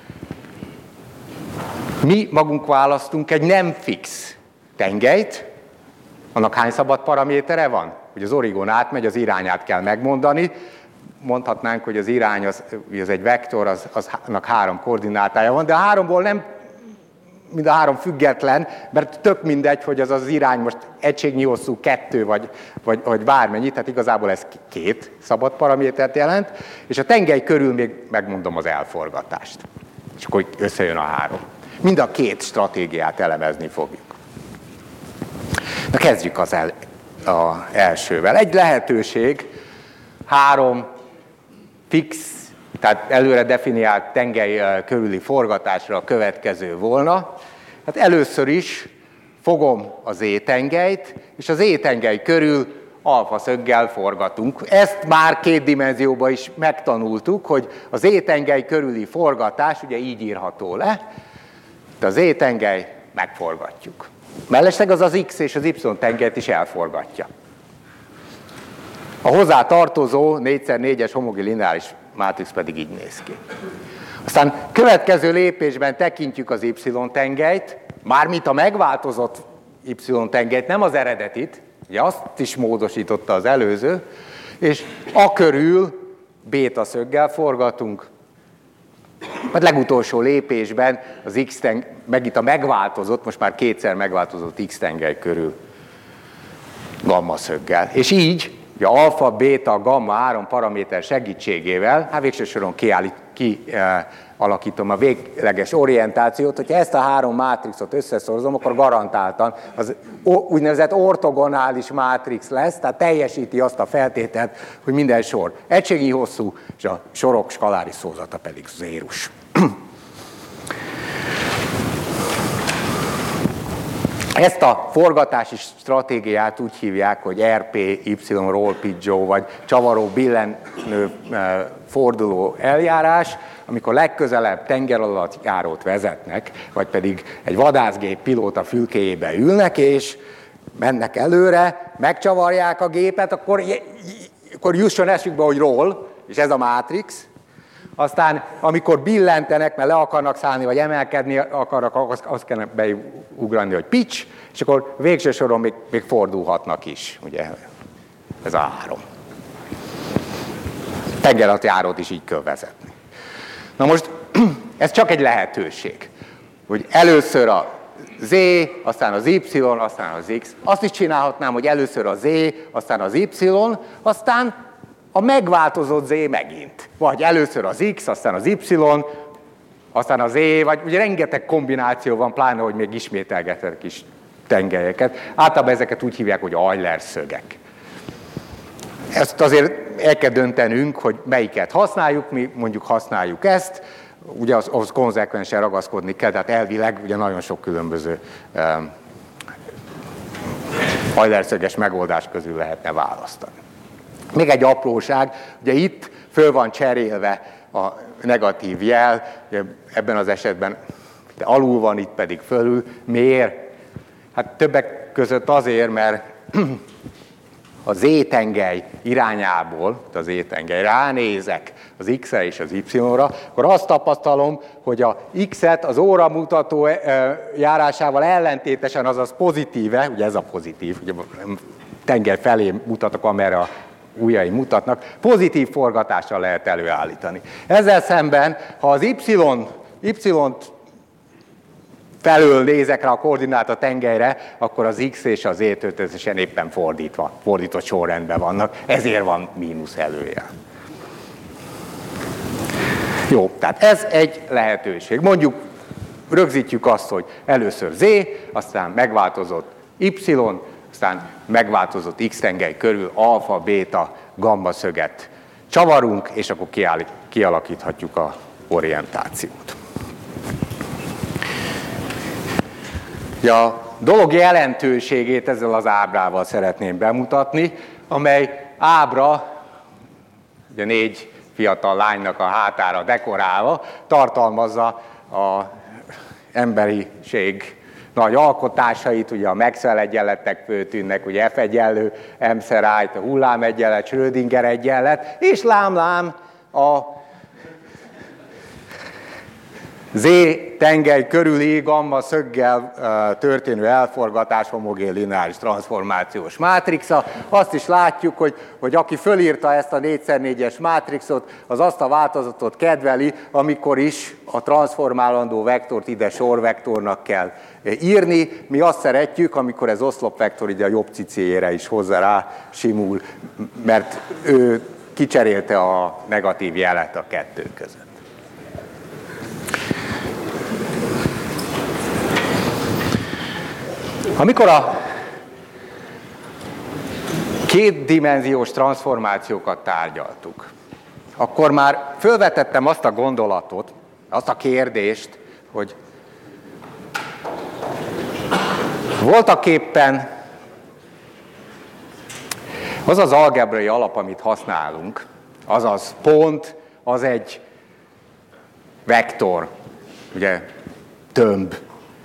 mi magunk választunk egy nem fix tengelyt, annak hány szabad paramétere van? Hogy az origon átmegy, az irányát kell megmondani. Mondhatnánk, hogy az irány az, az egy vektor, az, az, annak három koordinátája van, de a háromból nem mind a három független, mert tök mindegy, hogy az az irány most egységnyi hosszú, kettő vagy, vagy, vagy bármennyi, tehát igazából ez két szabad paramétert jelent, és a tengely körül még megmondom az elforgatást. És akkor összejön a három. Mind a két stratégiát elemezni fogjuk. Na kezdjük az el, a elsővel. Egy lehetőség három fix tehát előre definiált tengely körüli forgatásra a következő volna. Hát először is fogom az Z-tengelyt, és az Z-tengely körül alfa szöggel forgatunk. Ezt már két dimenzióban is megtanultuk, hogy az Z-tengely körüli forgatás ugye így írható le, de az Z-tengely megforgatjuk. Mellesleg az az X és az Y-tengelyt is elforgatja. A hozzá tartozó négy szer négyes homogén lineáris mátrix pedig így néz ki. Aztán következő lépésben tekintjük az Y-tengelyt, mármint a megváltozott Y-tengelyt, nem az eredetit, ugye azt is módosította az előző, és a körül béta szöggel forgatunk. Majd legutolsó lépésben az X-tengely, meg itt a megváltozott, most már kétszer megváltozott X-tengely körül gamma szöggel. És így, ugye alfa, béta, gamma három paraméter segítségével, hát végső soron kialakítom ki, a végleges orientációt, hogyha ezt a három mátrixot összeszorzom, akkor garantáltan az úgynevezett ortogonális mátrix lesz, tehát teljesíti azt a feltételt, hogy minden sor egységi hosszú, és a sorok skaláris szózata pedig zérus. Ezt a forgatási stratégiát úgy hívják, hogy er pé Y roll Pidgeot, vagy csavaró billenő forduló eljárás, amikor legközelebb tenger alatt járót vezetnek, vagy pedig egy vadászgép pilóta fülkéjébe ülnek, és mennek előre, megcsavarják a gépet, akkor, akkor jusson eszükbe, hogy roll, és ez a mátrix. Aztán, amikor billentenek, mert le akarnak szállni, vagy emelkedni akarnak, azt kell beugrani, hogy pitch, és akkor végső soron még, még fordulhatnak is, ugye, ez a három. Tenger alatt járót is így kell vezetni. Na most, ez csak egy lehetőség, hogy először a Z, aztán az Y, aztán az X. Azt is csinálhatnám, hogy először a Z, aztán az Y, aztán a megváltozott Z megint. Vagy először az X, aztán az Y, aztán az Z, vagy ugye rengeteg kombináció van, pláne, hogy még ismételgetek is tengelyeket. Általában ezeket úgy hívják, hogy Euler szögek. Ezt azért el kell döntenünk, hogy melyiket használjuk, mi mondjuk használjuk ezt, ugye az, az konzekvensen ragaszkodni kell, tehát elvileg ugye nagyon sok különböző um, Euler szöges megoldás közül lehetne választani. Még egy apróság, ugye itt föl van cserélve a negatív jel, ugye ebben az esetben alul van, itt pedig fölül. Miért? Hát többek között azért, mert a Z-tengely irányából, az Z-tengely ránézek az X-re és az Y-ra, akkor azt tapasztalom, hogy a X-et az óramutató járásával ellentétesen, azaz pozitíve, ugye ez a pozitív, ugye tengely felé mutatok, amerre a ujjai mutatnak, pozitív forgatással lehet előállítani. Ezzel szemben, ha az Y, Y-t felől nézek rá a koordináta tengelyre, akkor az X és az Z történetesen éppen fordítva, fordított sorrendben vannak, ezért van mínusz előjel. Jó, tehát ez egy lehetőség. Mondjuk rögzítjük azt, hogy először Z, aztán megváltozott Y, aztán megváltozott X-tengely körül alfa, béta, gamma szöget csavarunk, és akkor kialakíthatjuk a orientációt. A dolog jelentőségét ezzel az ábrával szeretném bemutatni, amely ábra, ugye négy fiatal lánynak a hátára dekorálva, tartalmazza az emberiség nagy alkotásait, ugye a Maxwell egyenletek főtűnnek, ugye F egyenlő, M-szerájt, a hullám egyenlet, Schrödinger egyenlet, és lám-lám a Z-tengely körüli gamma szöggel történő elforgatás homogén lineáris transformációs mátrixa. Azt is látjuk, hogy, hogy aki fölírta ezt a négy szer négyes mátrixot, az azt a változatot kedveli, amikor is a transformálandó vektort ide sorvektornak kell írni. Mi azt szeretjük, amikor ez oszlopvektor ide a jobb cicéjére is hozzá rá simul, mert ő kicserélte a negatív jelet a kettő között. Amikor a kétdimenziós transformációkat tárgyaltuk, akkor már fölvetettem azt a gondolatot, azt a kérdést, hogy voltaképpen az az algebrai alap, amit használunk, azaz pont, az egy vektor, ugye tömb,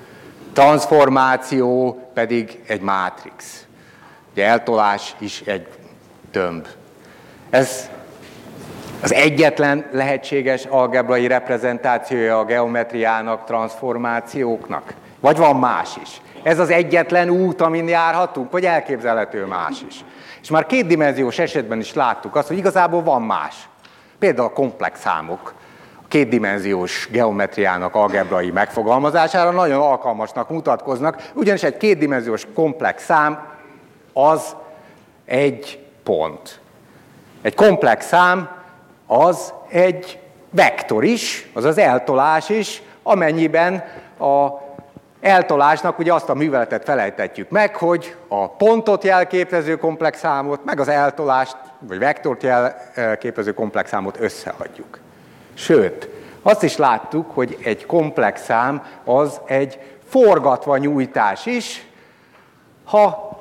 transformáció pedig egy mátrix, ugye eltolás is egy tömb. Ez az egyetlen lehetséges algebrai reprezentációja a geometriának, transformációknak? Vagy van más is? Ez az egyetlen út, amin járhatunk, vagy elképzelhető más is? És már kétdimenziós esetben is láttuk azt, hogy igazából van más. Például a komplex számok a kétdimenziós geometriának algebrai megfogalmazására nagyon alkalmasnak mutatkoznak, ugyanis egy kétdimenziós komplex szám az egy pont. Egy komplex szám az egy vektor is, azaz eltolás is, amennyiben a eltolásnak ugye azt a műveletet felejtetjük meg, hogy a pontot jelképező komplex számot, meg az eltolást, vagy vektort jelképező komplex számot összeadjuk. Sőt, azt is láttuk, hogy egy komplex szám az egy forgatva nyújtás is, ha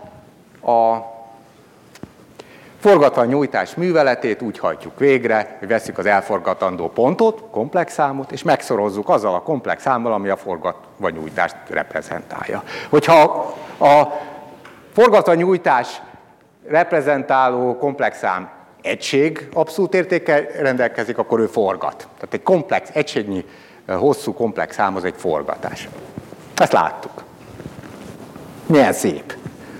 a forgatva nyújtás műveletét úgy hajtjuk végre, hogy vesszük az elforgatandó pontot, komplex számot, és megszorozzuk azzal a komplex számmal, ami a forgatva nyújtást reprezentálja. Hogyha a forgatva nyújtás reprezentáló komplex szám egység abszolút értékkel rendelkezik, akkor ő forgat. Tehát egy komplex, egységnyi hosszú komplex szám az egy forgatás. Ezt láttuk. Milyen szép.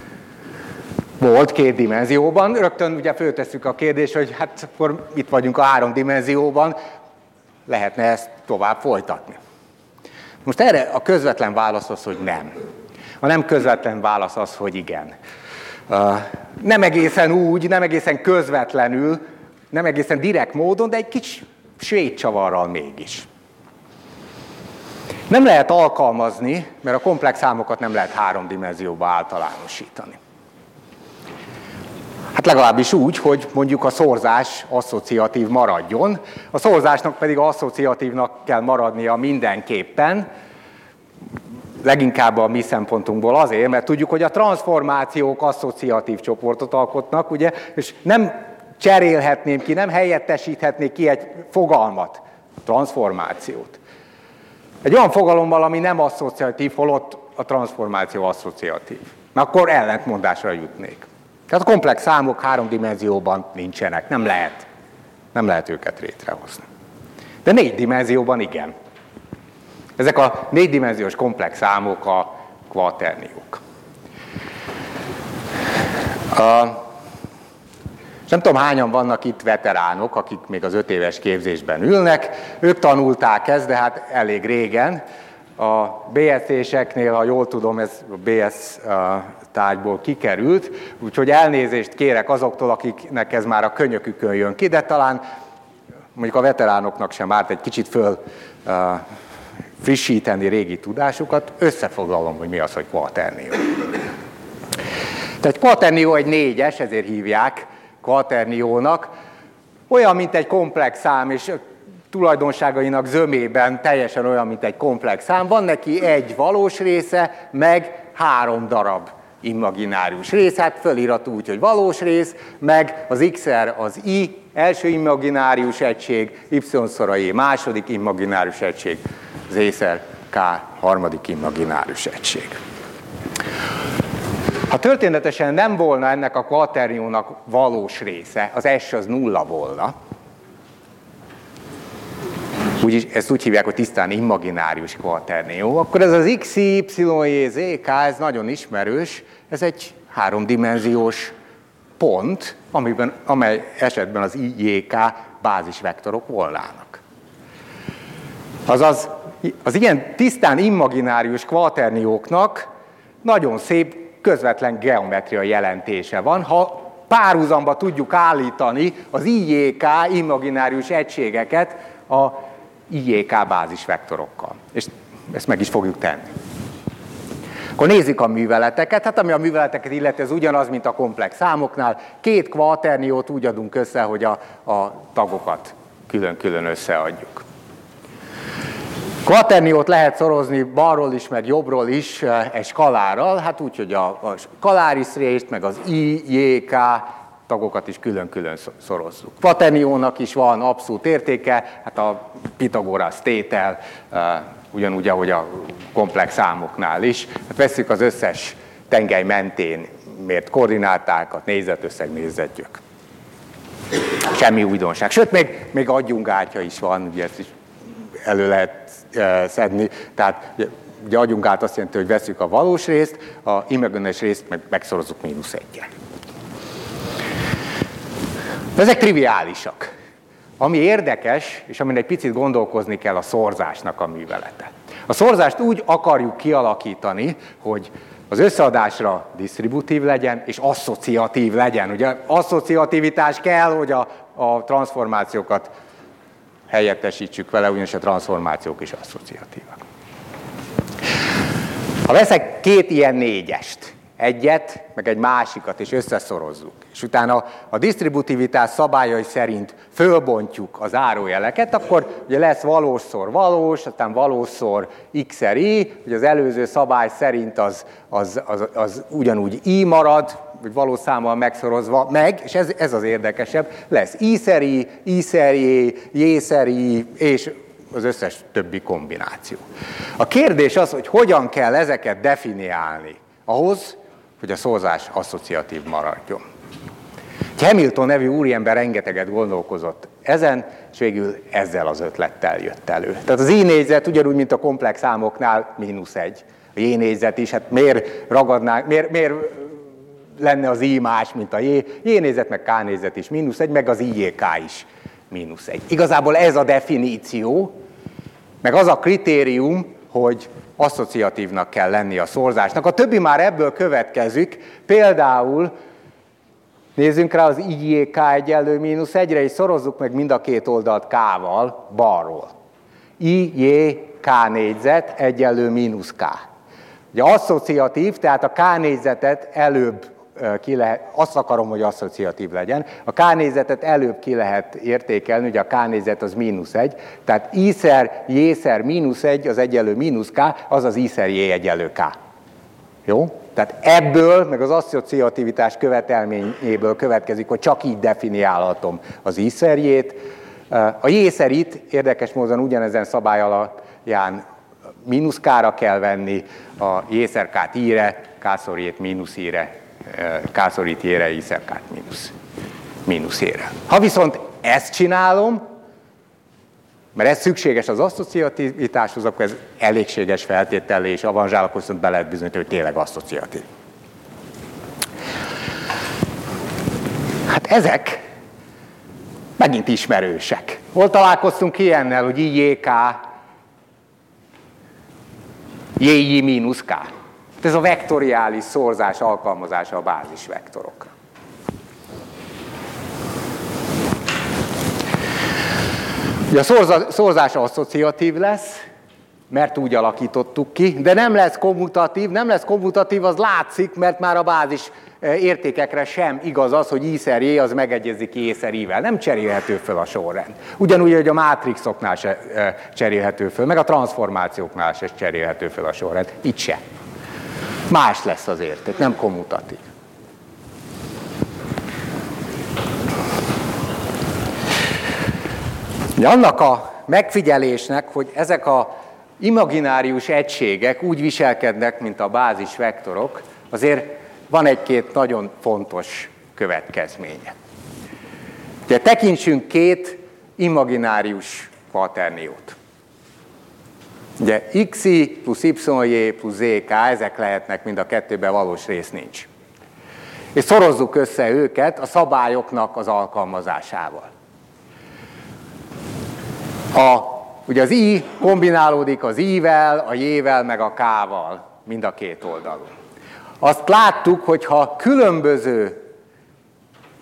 Volt két dimenzióban, rögtön ugye föltesszük a kérdést, hogy hát akkor itt vagyunk a három dimenzióban, lehetne ezt tovább folytatni. Most erre a közvetlen válasz az, hogy nem. A nem közvetlen válasz az, hogy igen. Nem egészen úgy, nem egészen közvetlenül, nem egészen direkt módon, de egy kicsi svéd csavarral mégis. Nem lehet alkalmazni, mert a komplex számokat nem lehet három dimenzióba általánosítani. Hát legalábbis úgy, hogy mondjuk a szorzás asszociatív maradjon, a szorzásnak pedig asszociatívnak kell maradnia mindenképpen, leginkább a mi szempontunkból azért, mert tudjuk, hogy a transformációk asszociatív csoportot alkotnak, ugye, és nem cserélhetném ki, nem helyettesíthetnék ki egy fogalmat, transformációt. Egy olyan fogalommal, ami nem asszociatív, holott a transformáció asszociatív. Mert akkor ellentmondásra jutnék. Tehát a komplex számok három dimenzióban nincsenek, nem lehet. Nem lehet őket létrehozni. De négy dimenzióban igen. Ezek a négydimenziós komplex számok a kvaterniók. Uh, nem tudom, hányan vannak itt veteránok, akik még az öt éves képzésben ülnek. Ők tanulták ezt, de hát elég régen. A bé es é-seknél, ha jól tudom, ez a bé es tárgyból kikerült, úgyhogy elnézést kérek azoktól, akiknek ez már a könyökükön jön ki, de talán mondjuk a veteránoknak sem árt egy kicsit föl uh, frissíteni régi tudásukat, összefoglalom, hogy mi az, hogy kvaternió. Tehát kvaternió egy négyes, ezért hívják kvaterniónak, olyan, mint egy komplex szám, és tulajdonságainak zömében teljesen olyan, mint egy komplex szám. Van neki egy valós része, meg három darab imaginárius rész, hát fölírat úgy, hogy valós rész, meg az xr az i, első imaginárius egység, y-szor i, második imaginárius egység, z-szer k, harmadik imaginárius egység. Ha történetesen nem volna ennek a kvaterniónak valós része, az s az nulla volna, úgy, ezt úgy hívják, hogy tisztán imaginárius kvaternió, akkor ez az x, y, y, z, k, ez nagyon ismerős, ez egy háromdimenziós pont, amiben, amely esetben az i, j, k bázisvektorok volnának. Azaz az ilyen tisztán imaginárius kvaternióknak nagyon szép közvetlen geometriai jelentése van, ha párhuzamba tudjuk állítani az i, j, k imaginárius egységeket a i, j, k bázisvektorokkal. És ezt meg is fogjuk tenni. Akkor nézzük a műveleteket. Hát ami a műveleteket illeti, ez ugyanaz, mint a komplex számoknál. Két kvaterniót úgy adunk össze, hogy a, a tagokat külön-külön összeadjuk. Kvaterniót lehet szorozni balról is, meg jobbról is egy skalárral, hát úgy, hogy a, a skaláris részt, meg az i, j, k tagokat is külön-külön szorozzuk. Kvaterniónak is van abszolút értéke, hát a Pitagorasz tétel, ugyanúgy, ahogy a komplex számoknál is. Hát vesszük az összes tengely mentén mért koordinátákat, négyzetösszeg, négyzetgyök. Semmi újdonság. Sőt, még, még adjungátja is van, ugye ezt is elő lehet e, szedni. Tehát ugye adjungát azt jelenti, hogy veszük a valós részt, a imagináris részt meg megszorozzuk mínusz eggyel. Ezek triviálisak. Ami érdekes, és amin egy picit gondolkozni kell, a szorzásnak a művelete. A szorzást úgy akarjuk kialakítani, hogy az összeadásra disztributív legyen, és asszociatív legyen. Ugye asszociativitás kell, hogy a, a transformációkat helyettesítsük vele, ugyanis a transformációk is asszociatívak. Ha veszek két ilyen négyest, egyet, meg egy másikat, és összeszorozzuk, és utána a disztributivitás szabályai szerint fölbontjuk a zárójeleket, akkor ugye lesz valósszor valós, aztán valósszor x-szer i, hogy az előző szabály szerint az, az, az, az ugyanúgy i marad, vagy valós számmal megszorozva meg, és ez, ez az érdekesebb, lesz i-szer i, i-szer j, j-szer i, és az összes többi kombináció. A kérdés az, hogy hogyan kell ezeket definiálni ahhoz, hogy a szorzás asszociatív maradjon. Hamilton nevű úriember rengeteget gondolkozott ezen, és végül ezzel az ötlettel jött elő. Tehát az i-négyzet ugyanúgy, mint a komplex számoknál mínusz egy. A j-négyzet is, hát miért ragadnánk, miért, miért lenne az i más, mint a j? J-négyzet meg k-négyzet is mínusz egy, meg az i-j-k is mínusz egy. Igazából ez a definíció, meg az a kritérium, hogy asszociatívnak kell lenni a szorzásnak. A többi már ebből következik, például nézzünk rá az i-j-k egyenlő mínusz egyre, és szorozzuk meg mind a két oldalt k-val balról. i-j-k négyzet egyenlő mínusz k. Ugye asszociatív, tehát a k négyzetet előbb ki lehet, azt akarom, hogy asszociatív legyen, a k négyzetet előbb ki lehet értékelni, ugye a k négyzet az mínusz egy, tehát i-szer j-szer mínusz egy az egyenlő mínusz k, az az i-szer j egyenlő k. Jó? Tehát ebből, meg az asszociativitás követelményéből következik, hogy csak így definiálhatom az i-szer j-t. A j-szer i-t érdekes módon ugyanezen szabály alapján mínusz k-ra kell venni, a j-szer k-t i-re, k-szor j-t mínusz i-re, k-szor i-t j-re, i-szer k-t mínusz, mínusz j-re. Ha viszont ezt csinálom, mert ez szükséges az asszociativitáshoz, akkor ez elégséges feltétellé, és avanzsálok viszont be lehet bizonyítani, hogy tényleg asszociatív. Hát ezek megint ismerősek. Hol találkoztunk ilyennel, hogy i-j-k, j-j mínusz k. Ez a vektoriális szorzás alkalmazása a bázisvektorokra. Ugye a szorzás asszociatív lesz, mert úgy alakítottuk ki, de nem lesz kommutatív. Nem lesz kommutatív, az látszik, mert már a bázis értékekre sem igaz az, hogy i-szer j az megegyezik j-szer i-vel. Nem cserélhető föl a sorrend. Ugyanúgy, hogy a mátrixoknál se cserélhető föl, meg a transformációknál se cserélhető föl a sorrend. Itt se. Más lesz az érték, nem kommutatív. Annak a megfigyelésnek, hogy ezek az imaginárius egységek úgy viselkednek, mint a bázis vektorok, azért van egy-két nagyon fontos következménye. Ugye tekintsünk két imaginárius kvaterniót. Ugye xi plusz yj plusz zk, ezek lehetnek, mind a kettőben valós rész nincs. És szorozzuk össze őket a szabályoknak az alkalmazásával. A, ugye az i kombinálódik az i-vel, a j-vel, meg a k-val, mind a két oldalon. Azt láttuk, hogy ha különböző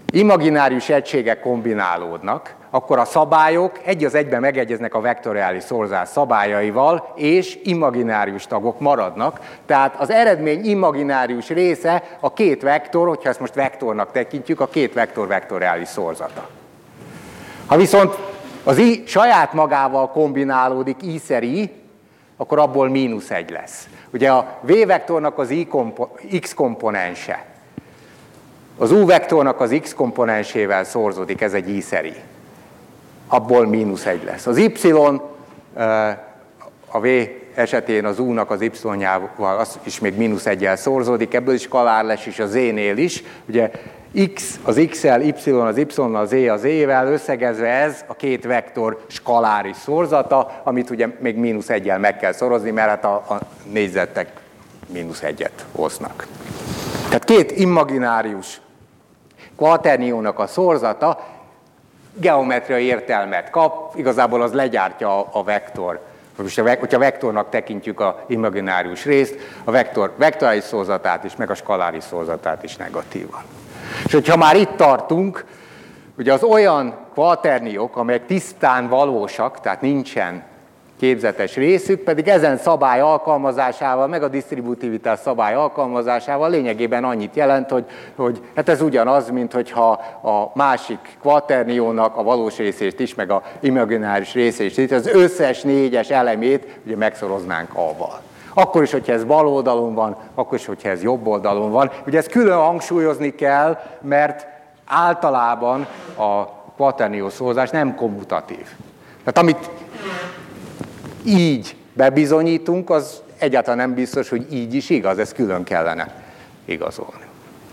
imaginárius egységek kombinálódnak, akkor a szabályok egy az egyben megegyeznek a vektoriális szorzás szabályaival, és imaginárius tagok maradnak. Tehát az eredmény imaginárius része a két vektor, hogyha ezt most vektornak tekintjük, a két vektor vektoriális szorzata. Ha viszont az i saját magával kombinálódik i szer i, akkor abból mínusz egy lesz. Ugye a v vektornak az i kompo- x komponense az u vektornak az x komponensével szorzódik, ez egy i szer i. Abból mínusz egy lesz. Az y, a v esetén az u-nak az y-jával az is még mínusz egyel szorzódik, ebből is skalár lesz, és a z-nél is. Ugye x az x-el, y az y-nal, az z az z-vel összegezve ez a két vektor skaláris szorzata, amit ugye még mínusz egyel meg kell szorozni, mert hát a, a négyzetek mínusz egyet hoznak. Tehát két imaginárius kvaterniónak a szorzata geometriai értelmet kap, igazából az legyártja a, a vektor. Most, hogyha vektornak tekintjük az imaginárius részt, a vektor vektorális szorzatát is, meg a skaláris szorzatát is negatívan. És hogyha már itt tartunk, ugye az olyan kvaterniók, amelyek tisztán valósak, tehát nincsen képzetes részük, pedig ezen szabály alkalmazásával, meg a disztributivitás szabály alkalmazásával lényegében annyit jelent, hogy, hogy hát ez ugyanaz, mint hogyha a másik kvaterniónak a valós részét is, meg a imaginárius részét is, az összes négyes elemét ugye megszoroznánk A-val. Akkor is, hogyha ez bal oldalon van, akkor is, hogyha ez jobb oldalon van. Ugye ezt külön hangsúlyozni kell, mert általában a kvaternió szorzás nem kommutatív. Tehát amit így bebizonyítunk, az egyáltalán nem biztos, hogy így is igaz, ezt külön kellene igazolni.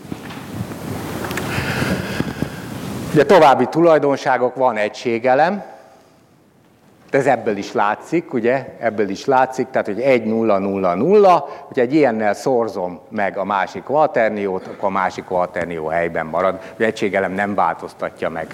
De további tulajdonságok, van egységelem, de ez ebből is látszik, ugye, ebből is látszik, tehát hogy egy nulla nulla nulla, hogyha egy ilyennel szorzom meg a másik kvaterniót, akkor a másik kvaternió helyben marad. Az egységelem nem változtatja meg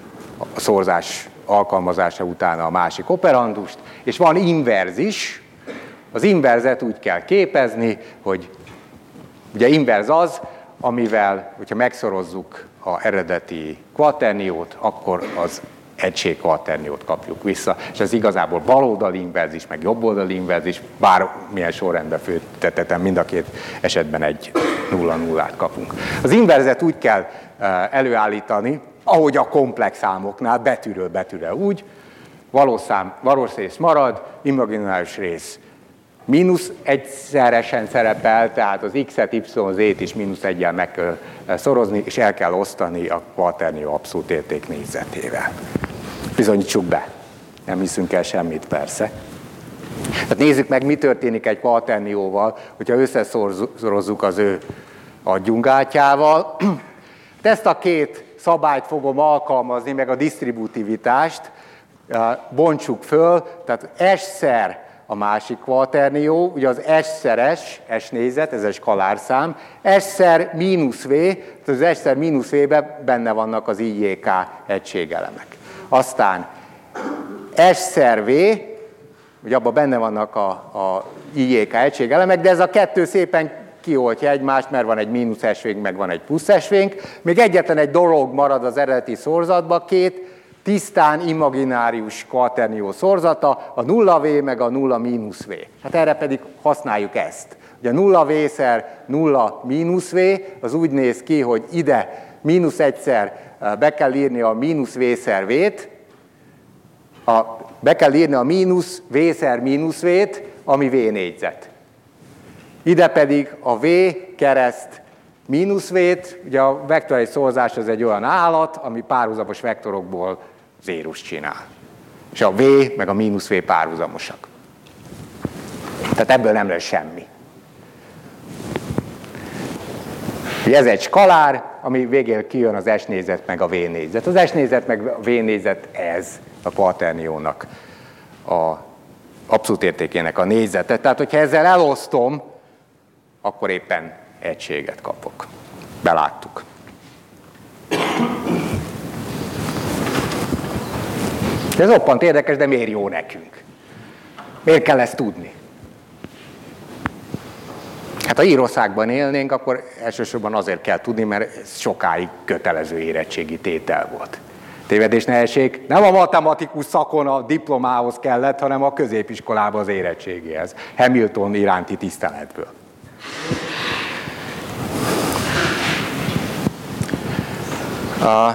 a szorzás alkalmazása utána a másik operandust, és van inverz is. Az inverzet úgy kell képezni, hogy ugye inverz az, amivel, hogyha megszorozzuk az eredeti kvaterniót, akkor az egység kvaterniót kapjuk vissza, és ez igazából baloldali inverz is, meg jobboldali inverz is, bármilyen sorrendben főtetetem, mind a két esetben egy nulla nullát kapunk. Az inverzet úgy kell előállítani, ahogy a komplex számoknál, betűről betűre úgy, valós szám, valós rész marad, imaginárius rész mínusz egyszeresen szerepel, tehát az x-et, y-t, z-t is mínusz egyel meg kell szorozni, és el kell osztani a kvaternió abszolút érték négyzetével. Bizonyítsuk be. Nem hiszünk el semmit, persze. Tehát nézzük meg, mi történik egy kvaternióval, hogyha összeszorozzuk az ő adjungátjával. Ezt a két szabályt fogom alkalmazni, meg a disztributivitást, bontsuk föl, tehát S-szer a másik kvaternió, ugye az S-szeres, S négyzet, ez egy skalárszám, S-szer mínusz V, tehát az S-szer mínusz V-ben benne vannak az I J K egységelemek. Aztán S-szer V, ugye abban benne vannak a, a I J K egységelemek, de ez a kettő szépen kioltja egymást, mert van egy mínusz S-vénk, meg van egy plusz S-vénk. Még egyetlen egy dolog marad az eredeti szorzatban, két tisztán imaginárius kvaternió szorzata, a nulla V meg a nulla mínusz V. Hát erre pedig használjuk ezt. Ugye a nulla V-szer nulla mínusz V, az úgy néz ki, hogy ide mínusz egyszer be kell írni a mínusz V-szer V-t, a, be kell írni a mínusz V-szer mínusz V-t, ami V négyzet. Ide pedig a V kereszt mínusz V-t, ugye a vektorális szorzás az egy olyan állat, ami párhuzamos vektorokból zérust csinál. És a V meg a mínusz V párhuzamosak. Tehát ebből nem lesz semmi. Ez egy skalár, ami végén kijön az S négyzet meg a V négyzet. Az S négyzet meg a V négyzet ez a kvaterniónak a abszolút értékének a négyzete. Tehát, hogyha ezzel elosztom, akkor éppen egységet kapok. Beláttuk. Ez roppant érdekes, de miért jó nekünk? Miért kell ezt tudni? Hát Hát ha Írországban élnénk, akkor elsősorban azért kell tudni, mert ez sokáig kötelező érettségi tétel volt. Tévedés ne essék, nem a matematikus szakon a diplomához kellett, hanem a középiskolában az érettségéhez. Hamilton iránti tiszteletből. A...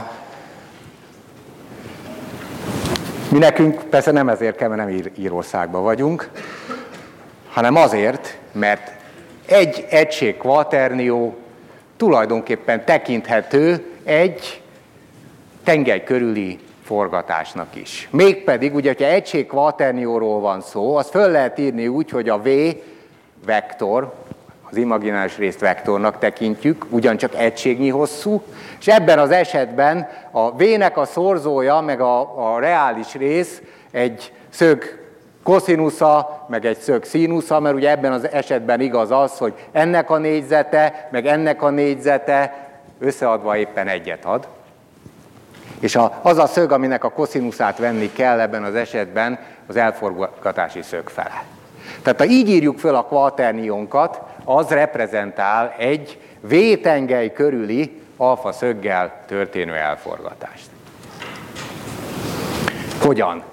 Mi nekünk persze nem ezért kell, mert nem Ír- Írországban vagyunk, hanem azért, mert egy egység kvaternió tulajdonképpen tekinthető egy tengely körüli forgatásnak is. Mégpedig, ugye, hogyha egység kvaternióról van szó, azt föl lehet írni úgy, hogy a V vektor, az imagináris részt vektornak tekintjük, ugyancsak egységnyi hosszú, és ebben az esetben a V-nek a szorzója, meg a, a reális rész egy szög koszínusza, meg egy szög színusza, mert ugye ebben az esetben igaz az, hogy ennek a négyzete, meg ennek a négyzete összeadva éppen egyet ad. És az a szög, aminek a koszinuszát venni kell ebben az esetben, az elforgatási szög fele. Tehát ha így írjuk föl a kvaterniónkat, az reprezentál egy V-tengely körüli alfa szöggel történő elforgatást. Hogyan?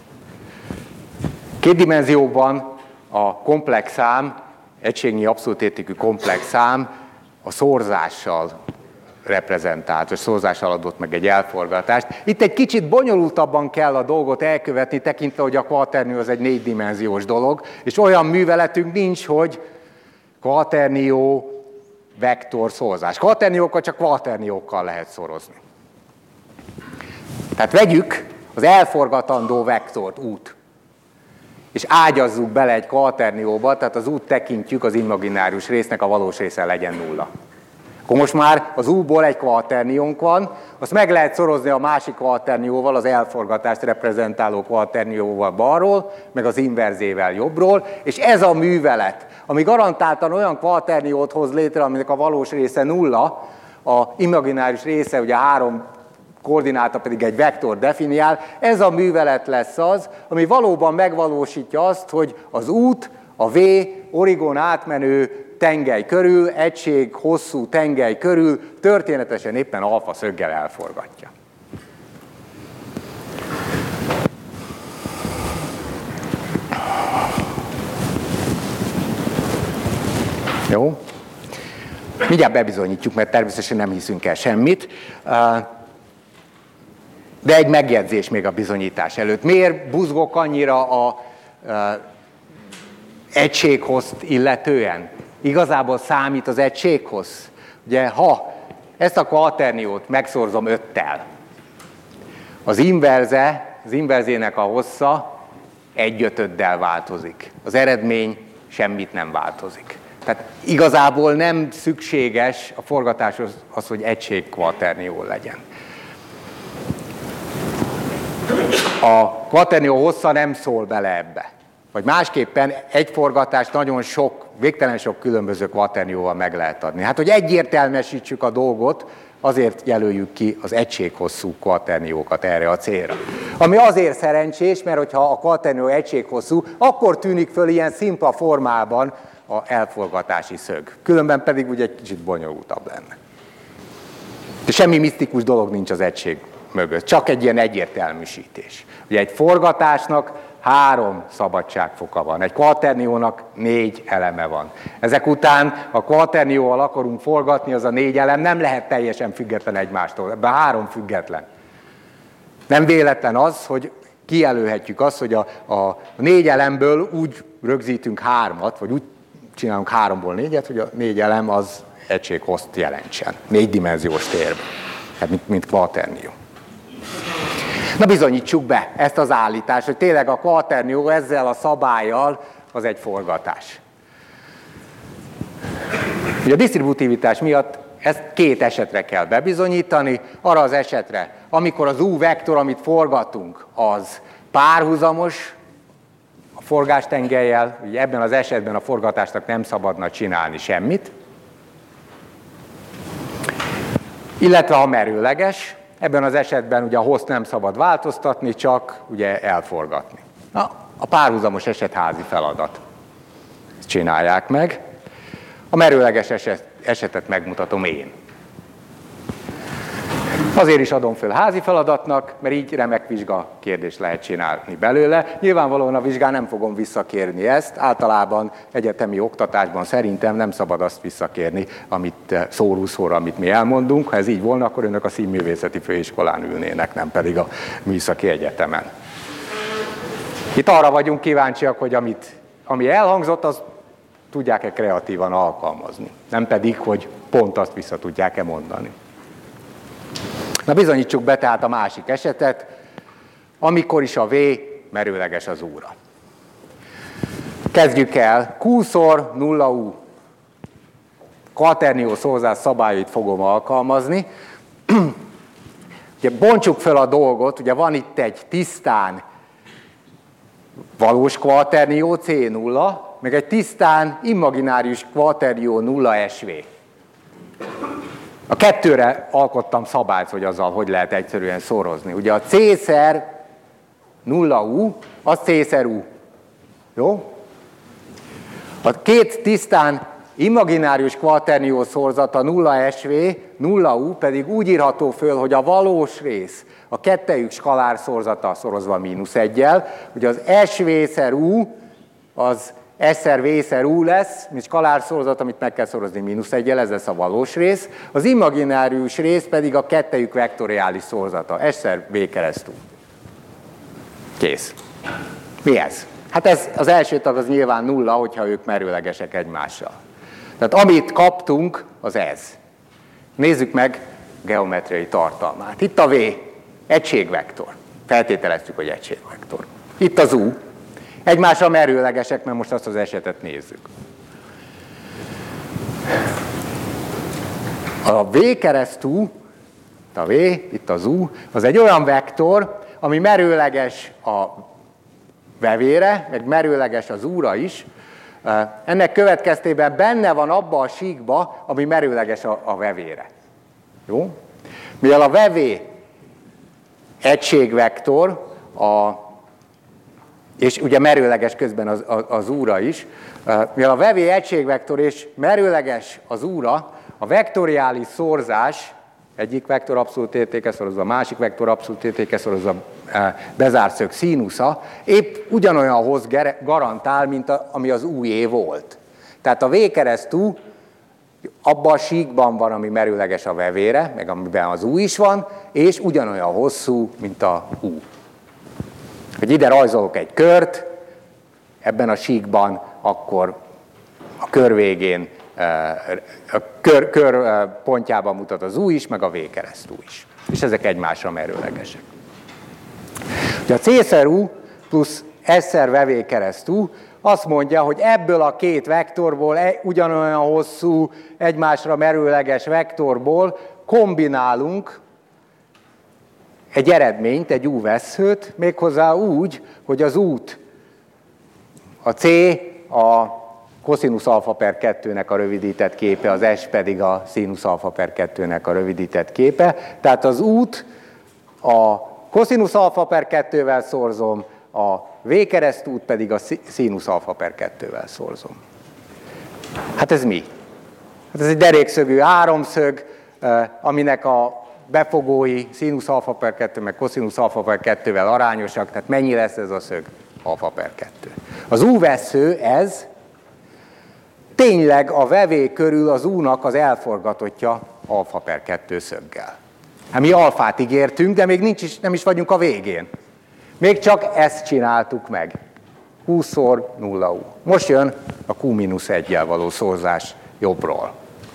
Két dimenzióban a komplex szám, egységnyi abszolút értékű komplex szám a szorzással reprezentált, vagy szorzással adott meg egy elforgatást. Itt egy kicsit bonyolultabban kell a dolgot elkövetni, tekintve, hogy a kvaternió az egy négydimenziós dolog, és olyan műveletünk nincs, hogy kvaternió, vektor, szorzás. Kvaterniókat csak kvaterniókkal lehet szorozni. Tehát vegyük az elforgatandó vektort, út, és ágyazzuk bele egy kvaternióba, tehát az út tekintjük az imaginárius résznek, a valós része legyen nulla. Akkor most már az U-ból egy kvaterniónk van, azt meg lehet szorozni a másik kvaternióval, az elforgatást reprezentáló kvaternióval balról, meg az inverzével jobbról, és ez a művelet, ami garantáltan olyan kvaterniót hoz létre, aminek a valós része nulla, a imaginárius része ugye három koordináta pedig egy vektor definiál, ez a művelet lesz az, ami valóban megvalósítja azt, hogy az út, a V origon átmenő tengely körül, egység hosszú tengely körül történetesen éppen alfa szöggel elforgatja. Jó? Mindjárt bebizonyítjuk, mert természetesen nem hiszünk el semmit. De egy megjegyzés még a bizonyítás előtt. Miért buzgok annyira a egységhozt illetően? Igazából számít az egységhoz. Ugye, ha ezt a kvaterniót megszorzom öttel, az inverze, az inverzének a hossza egy ötöddel változik. Az eredmény semmit nem változik. Tehát igazából nem szükséges a forgatáshoz az, hogy egység kvaternió legyen. A kvaternió hossza nem szól bele ebbe. Vagy másképpen egy forgatást nagyon sok, végtelen sok különböző kvaternióval meg lehet adni. Hát, hogy egyértelműsítsük a dolgot, azért jelöljük ki az egységhosszú kvaterniókat erre a célra. Ami azért szerencsés, mert hogyha a kvaternió egységhosszú, akkor tűnik föl ilyen szimpla formában a elforgatási szög. Különben pedig ugye egy kicsit bonyolultabb lenne. De semmi misztikus dolog nincs az egység mögött, csak egy ilyen egyértelműsítés. Ugye egy forgatásnak három szabadságfoka van, egy kvaterniónak négy eleme van. Ezek után, ha kvaternióval akarunk forgatni, az a négy elem nem lehet teljesen független egymástól, ebben három független. Nem véletlen az, hogy kijelölhetjük azt, hogy a, a négy elemből úgy rögzítünk hármat, vagy úgy csinálunk háromból négyet, hogy a négy elem az egységhozt jelentsen, négydimenziós térben, hát mint, mint kvaternió. Na bizonyítsuk be ezt az állítást, hogy tényleg a kvaternió ezzel a szabállyal az egy forgatás. Ugye a disztributivitás miatt ezt két esetre kell bebizonyítani, arra az esetre, amikor az U vektor, amit forgatunk, az párhuzamos a forgástengellyel, ugye ebben az esetben a forgatásnak nem szabadna csinálni semmit, illetve ha merőleges, ebben az esetben ugye a hozt nem szabad változtatni, csak ugye elforgatni. Na, a párhuzamos eset házi feladat. Ezt csinálják meg. A merőleges eset, esetet megmutatom én. Azért is adom föl házi feladatnak, mert így remek vizsga kérdést lehet csinálni belőle. Nyilvánvalóan a vizsgán nem fogom visszakérni ezt, általában egyetemi oktatásban szerintem nem szabad azt visszakérni, amit szóról-szóra, amit mi elmondunk. Ha ez így volna, akkor önök a színművészeti főiskolán ülnének, nem pedig a műszaki egyetemen. Itt arra vagyunk kíváncsiak, hogy amit, ami elhangzott, az tudják-e kreatívan alkalmazni, nem pedig, hogy pont azt vissza tudják-e mondani. Na bizonyítsuk be tehát a másik esetet, amikor is a V merőleges az U-ra. Kezdjük el. Q-szor nulla U. Kvaternió szorzás szabályait fogom alkalmazni. Ugye bontsuk fel a dolgot, ugye van itt egy tisztán valós kvaternió C nulla, meg egy tisztán imaginárius kvaternió nulla S V. A kettőre alkottam szabályt, hogy azzal hogy lehet egyszerűen szorozni. Ugye a C-szer nulla U, az C-szer U. Jó? A két tisztán imaginárius kvaternió szorzata nulla S V, nulla U pedig úgy írható föl, hogy a valós rész a kettejük skalár szorzata szorozva mínusz egyel. Ugye az S V-szer U az S-szer V-szer U lesz, mint skalár szorzat, amit meg kell szorozni mínusz egyel, ez lesz a valós rész. Az imaginárius rész pedig a kettejük vektoriális szorzata, S-szer V keresztül. Kész. Mi ez? Hát ez, az első tag az nyilván nulla, hogyha ők merőlegesek egymással. Tehát amit kaptunk, az ez. Nézzük meg geometriai tartalmát. Itt a V, egységvektor. Feltételeztük, hogy egységvektor. Itt az U. Egymásra merőlegesek, mert most azt az esetet nézzük. A V keresztül, a V, itt az U, az egy olyan vektor, ami merőleges a vevére, meg merőleges az U-ra is. Ennek következtében benne van abba a síkba, ami merőleges a, a vevére. Jó? Mivel a vevé egységvektor, a és ugye merőleges közben az, az, az U-ra is. Mivel a vevé egységvektor és merőleges az U-ra, a vektoriális szorzás, egyik vektor abszolút értéke szorozva, a másik vektor abszolút értéke szorozva bezárt szög színusza, épp ugyanolyanhoz garantál, mint a, ami az U-jé volt. Tehát a V keresztül abban a síkban van, ami merőleges a vevére, meg amiben az U is van, és ugyanolyan hosszú, mint a U. Hogy ide rajzolok egy kört, ebben a síkban, akkor a kör végén, a kör, kör pontjában mutat az U is, meg a V keresztül is. És ezek egymásra merőlegesek. Ugye a C-szer U plusz S-szer V keresztül azt mondja, hogy ebből a két vektorból, ugyanolyan hosszú, egymásra merőleges vektorból kombinálunk egy eredményt, egy U-vesszőt, méghozzá úgy, hogy az út, a C a koszinusz alfa per kettőnek a rövidített képe, az S pedig a színusz alfa per kettőnek a rövidített képe. Tehát az út a koszinusz alfa per kettővel szorzom, a V keresztút pedig a színusz alfa per kettővel szorzom. Hát ez mi? Hát ez egy derékszögű háromszög, aminek a befogói színusz alfa per kettő, meg koszinusz alfa per kettővel arányosak, tehát mennyi lesz ez a szög? Alfa per kettő. Az U-vessző ez tényleg a vevé körül az U-nak az elforgatottja alfa per kettő szöggel. Hát mi alfát ígértünk, de még nincs is, nem is vagyunk a végén. Még csak ezt csináltuk meg. Q-szor nulla U. Most jön a Q mínusz egyel való szorzás jobbról.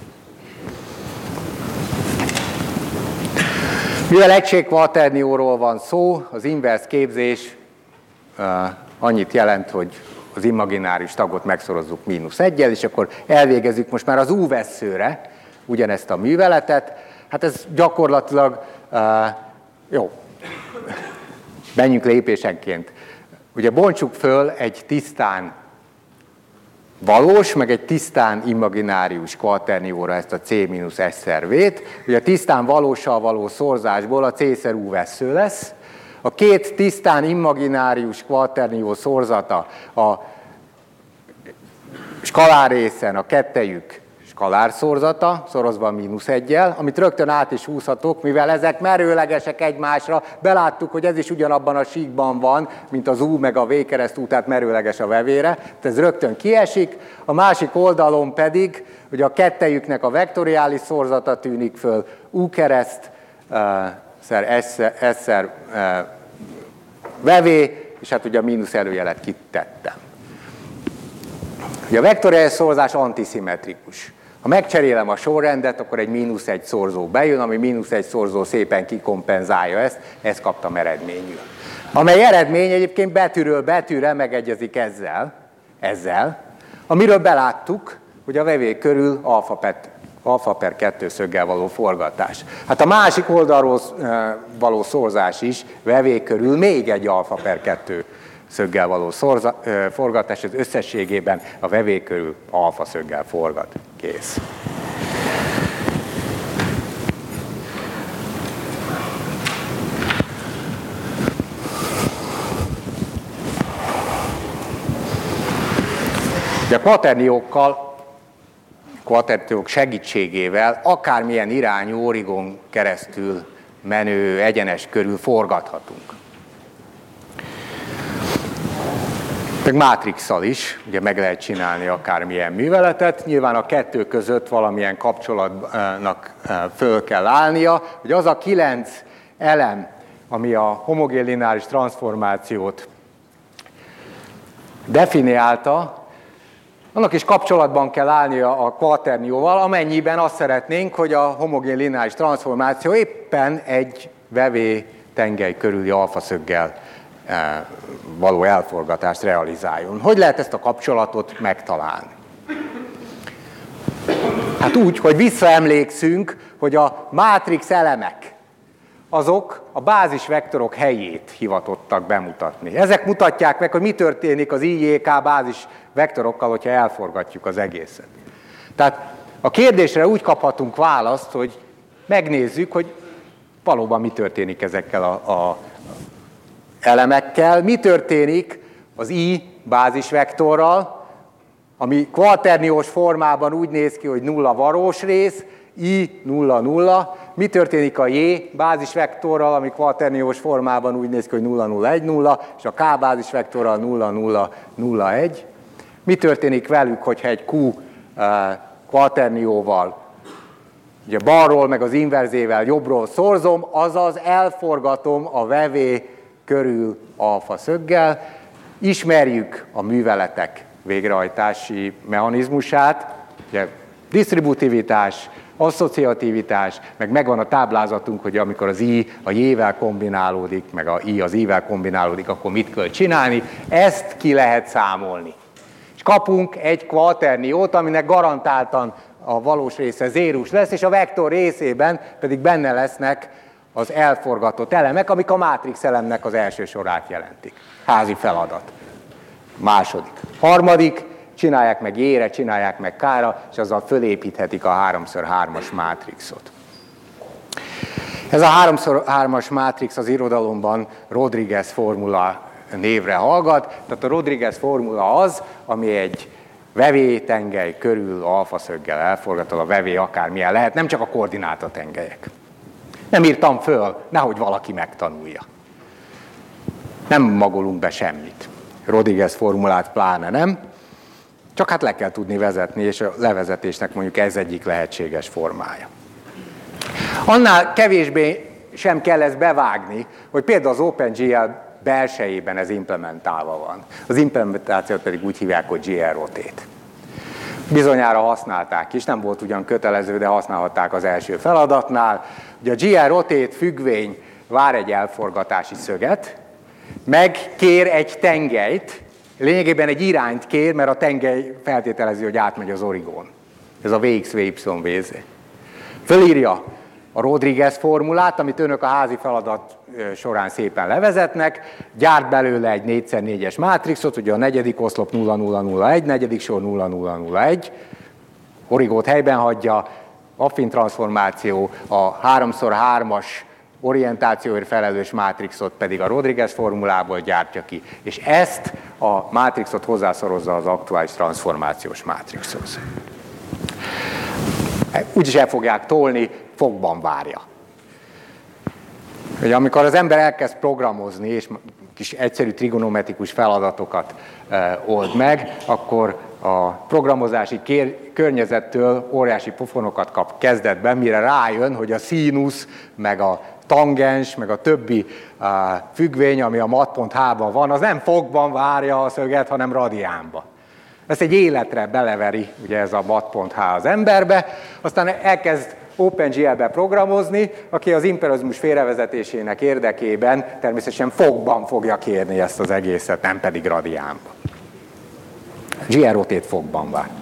Mivel egységkvaternióról van szó, az inverz képzés uh, annyit jelent, hogy az imagináris tagot megszorozzuk mínusz egyel, és akkor elvégezzük most már az U-vesszőre ugyanezt a műveletet. Hát ez gyakorlatilag, uh, jó, menjünk lépésenként. Ugye bontsuk föl egy tisztán valós, meg egy tisztán imaginárius kvaternióra ezt a C mínusz S-szer V-t. Ugye a tisztán valóssal való szorzásból a C-szer U-vessző lesz. A két tisztán imaginárius kvaternió szorzata a skalár részen a kettejük skalár szorzata, szorozva a mínusz egyel, amit rögtön át is húzhatok, mivel ezek merőlegesek egymásra. Beláttuk, hogy ez is ugyanabban a síkban van, mint az U meg a V keresztú, tehát merőleges a vevére. Tehát ez rögtön kiesik. A másik oldalon pedig, hogy a kettejüknek a vektoriális szorzata tűnik föl, U kereszt, szer S szer V, és hát ugye a mínusz előjelet kitettem. Ugye a vektoriális szorzás antiszimmetrikus. Ha megcserélem a sorrendet, akkor egy mínusz egy szorzó bejön, ami mínusz egy szorzó szépen kikompenzálja ezt, ezt kaptam eredményül. Amely eredmény egyébként betűről betűre megegyezik ezzel, ezzel, amiről beláttuk, hogy a vevé körül alfa per, alfa per kettő szöggel való forgatás. Hát a másik oldalról való szorzás is vevé körül még egy alfa per kettő szöggel való szorza, ö, forgatás, az összességében a vevé körül alfa szöggel forgat. Kész. De a kvaterniókkal, kvaterniók segítségével akármilyen irányú origon keresztül menő egyenes körül forgathatunk. Meg mátrixsal is, ugye meg lehet csinálni akármilyen műveletet, nyilván a kettő között valamilyen kapcsolatnak föl kell állnia, hogy az a kilenc elem, ami a homogén lineáris transformációt definiálta, annak is kapcsolatban kell állnia a kvaternióval, amennyiben azt szeretnénk, hogy a homogén lineáris transformáció éppen egy vevé tengely körüli alfaszöggel való elforgatást realizáljon. Hogy lehet ezt a kapcsolatot megtalálni? Hát úgy, hogy visszaemlékszünk, hogy a mátrix elemek, azok a bázisvektorok helyét hivatottak bemutatni. Ezek mutatják meg, hogy mi történik az I J K bázis vektorokkal, hogyha elforgatjuk az egészet. Tehát a kérdésre úgy kaphatunk választ, hogy megnézzük, hogy valóban mi történik ezekkel a, a elemekkel, mi történik az I bázisvektorral, ami kvaterniós formában úgy néz ki, hogy nulla varós rész, I nulla nulla, mi történik a J bázisvektorral, ami kvaterniós formában úgy néz ki, hogy nulla nulla egy nulla, és a K bázisvektorral nulla nulla nulla egy. Mi történik velük, hogyha egy Q kvaternióval, ugye balról meg az inverzével jobbról szorzom, azaz elforgatom a vevé körül alfa szöggel, ismerjük a műveletek végrehajtási mechanizmusát, ugye disztributivitás, asszociativitás, meg megvan a táblázatunk, hogy amikor az I a J-vel kombinálódik, meg a I az I-vel kombinálódik, akkor mit kell csinálni, ezt ki lehet számolni. És kapunk egy kvaterniót, aminek garantáltan a valós része zérus lesz, és a vektor részében pedig benne lesznek az elforgatott elemek, amik a mátrix elemnek az első sorát jelentik. Házi feladat. Második. Harmadik, csinálják meg J-re, csinálják meg K-ra, és azzal fölépíthetik a háromszor hármas mátrixot. Ez a háromszor hármas mátrix az irodalomban Rodriguez formula névre hallgat, tehát a Rodriguez formula az, ami egy vevé tengely körül alfaszöggel elforgatol, a vevé akármilyen lehet, nem csak a koordináta tengelyek. Nem írtam föl, nehogy valaki megtanulja. Nem magolunk be semmit. Rodriguez formulát pláne nem, csak hát le kell tudni vezetni, és a levezetésnek mondjuk ez egyik lehetséges formája. Annál kevésbé sem kell ezt bevágni, hogy például az OpenGL belsejében ez implementálva van. Az implementációt pedig úgy hívják, hogy G R Rotate. Bizonyára használták is, nem volt ugyan kötelező, de használhatták az első feladatnál. Ugye a G R Rotate függvény vár egy elforgatási szöget, megkér egy tengelyt, lényegében egy irányt kér, mert a tengely feltételezi, hogy átmegy az origón. Ez a V X, V Y, V Z. Fölírja a Rodriguez formulát, amit önök a házi feladat során szépen levezetnek, gyárt belőle egy négy szer négyes mátrixot, ugye a negyedik oszlop nulla nulla nulla egy, negyedik sor nulla nulla nulla egy, origót helyben hagyja, affin transformáció, a háromszor hármas orientációért felelős mátrixot pedig a Rodriguez formulából gyártja ki, és ezt a mátrixot hozzászorozza az aktuális transformációs mátrixhoz. úgyis el fogják tolni, fogban várja. Ugye, amikor az ember elkezd programozni, és kis egyszerű trigonometrikus feladatokat e, old meg, akkor a programozási kér, környezettől óriási pofonokat kap kezdetben, mire rájön, hogy a színusz, meg a tangens, meg a többi uh, függvény, ami a mat pont h-ban van, az nem fogban várja a szöget, hanem radiánba. Ezt egy életre beleveri ugye ez a mat pont h az emberbe, aztán elkezd OpenGL-be programozni, aki az imperizmus félrevezetésének érdekében természetesen fogban fogja kérni ezt az egészet, nem pedig radiánba. gé er Rotate fogban vár.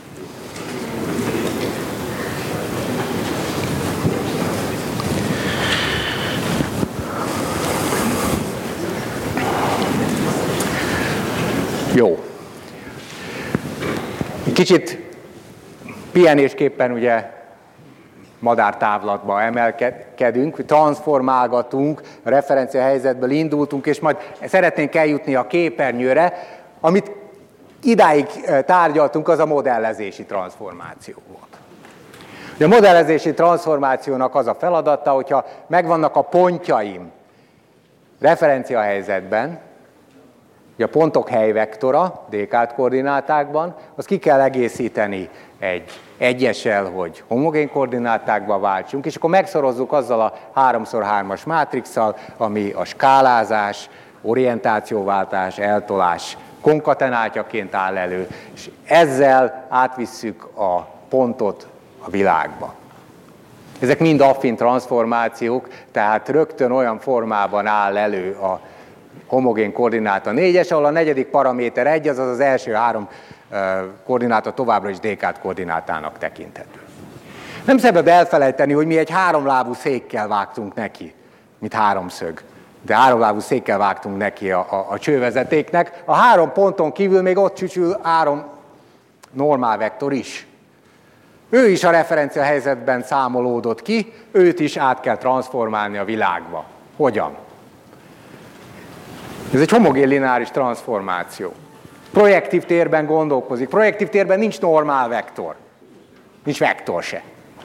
Jó. Kicsit pihenésképpen ugye madártávlatba emelkedünk, transformálgatunk, a referencia helyzetből indultunk, és majd szeretnénk eljutni a képernyőre, amit idáig tárgyaltunk, az a modellezési transformáció volt. A modellezési transformációnak az a feladata, hogyha megvannak a pontjaim referencia helyzetben, a pontok helyvektora, Descartes koordinátákban, azt ki kell egészíteni egy egyessel, hogy homogén koordinátákba váltsunk, és akkor megszorozzuk azzal a három szor hármas mátrixsal, ami a skálázás, orientációváltás, eltolás konkatenáltjaként áll elő, és ezzel átvisszük a pontot a világba. Ezek mind affin transformációk, tehát rögtön olyan formában áll elő a homogén koordináta négyes, ahol a negyedik paraméter egy, azaz az első három koordináta továbbra is Descartes koordinátának tekinthető. Nem szabad elfelejteni, hogy mi egy háromlábú székkel vágtunk neki, mint háromszög. De háromlábú székkel vágtunk neki a, a, a csővezetéknek. A három ponton kívül még ott csücsül három normálvektor is. Ő is a referencia helyzetben számolódott ki, őt is át kell transformálni a világba. Hogyan? Ez egy homogén lineáris transformáció. Projektív térben gondolkozik. Projektív térben nincs normál vektor. Nincs vektor se.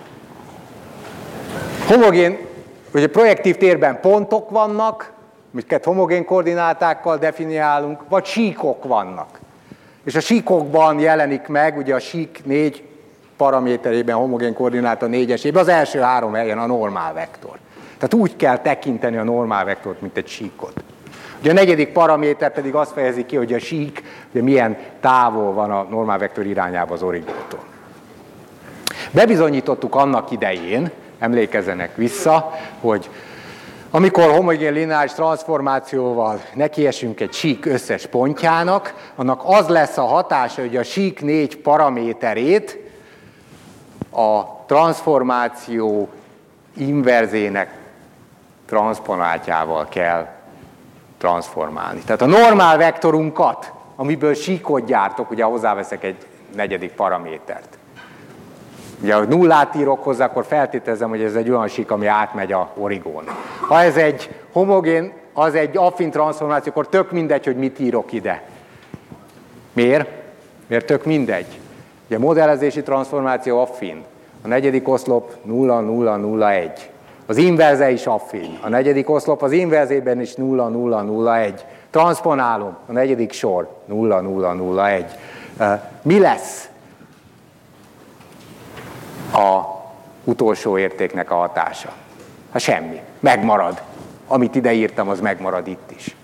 Homogén, ugye projektív térben pontok vannak, amiket homogén koordinátákkal definiálunk, vagy síkok vannak. És a síkokban jelenik meg, ugye a sík négy paraméterében, homogén koordináta négyesében, az első három helyen a normál vektor. Tehát úgy kell tekinteni a normál vektort, mint egy síkot. Ugye a negyedik paraméter pedig azt fejezi ki, hogy a sík ugye milyen távol van a normál vektor irányába az origótól. Bebizonyítottuk annak idején, emlékezzenek vissza, hogy amikor homogén lineáris transformációval nekiesünk egy sík összes pontjának, annak az lesz a hatása, hogy a sík négy paraméterét a transformáció inverzének transzponáltjával kell transformálni. Tehát a normál vektorunkat, amiből síkot gyártok, ugye hozzáveszek egy negyedik paramétert. Ugye, ha nullát írok hozzá, akkor feltételezem, hogy ez egy olyan sík, ami átmegy a origón. Ha ez egy homogén, az egy affin transformáció, akkor tök mindegy, hogy mit írok ide. Miért? Miért tök mindegy? Ugye a modellezési transformáció affin. A negyedik oszlop nulla nulla nulla egy. Az inverze is affin. A negyedik oszlop az inverzében is nulla nulla nulla egy. Transponálom. A negyedik sor nulla nulla nulla egy. Mi lesz a utolsó értéknek a hatása? Hát semmi. Megmarad. Amit ide írtam, az megmarad itt is.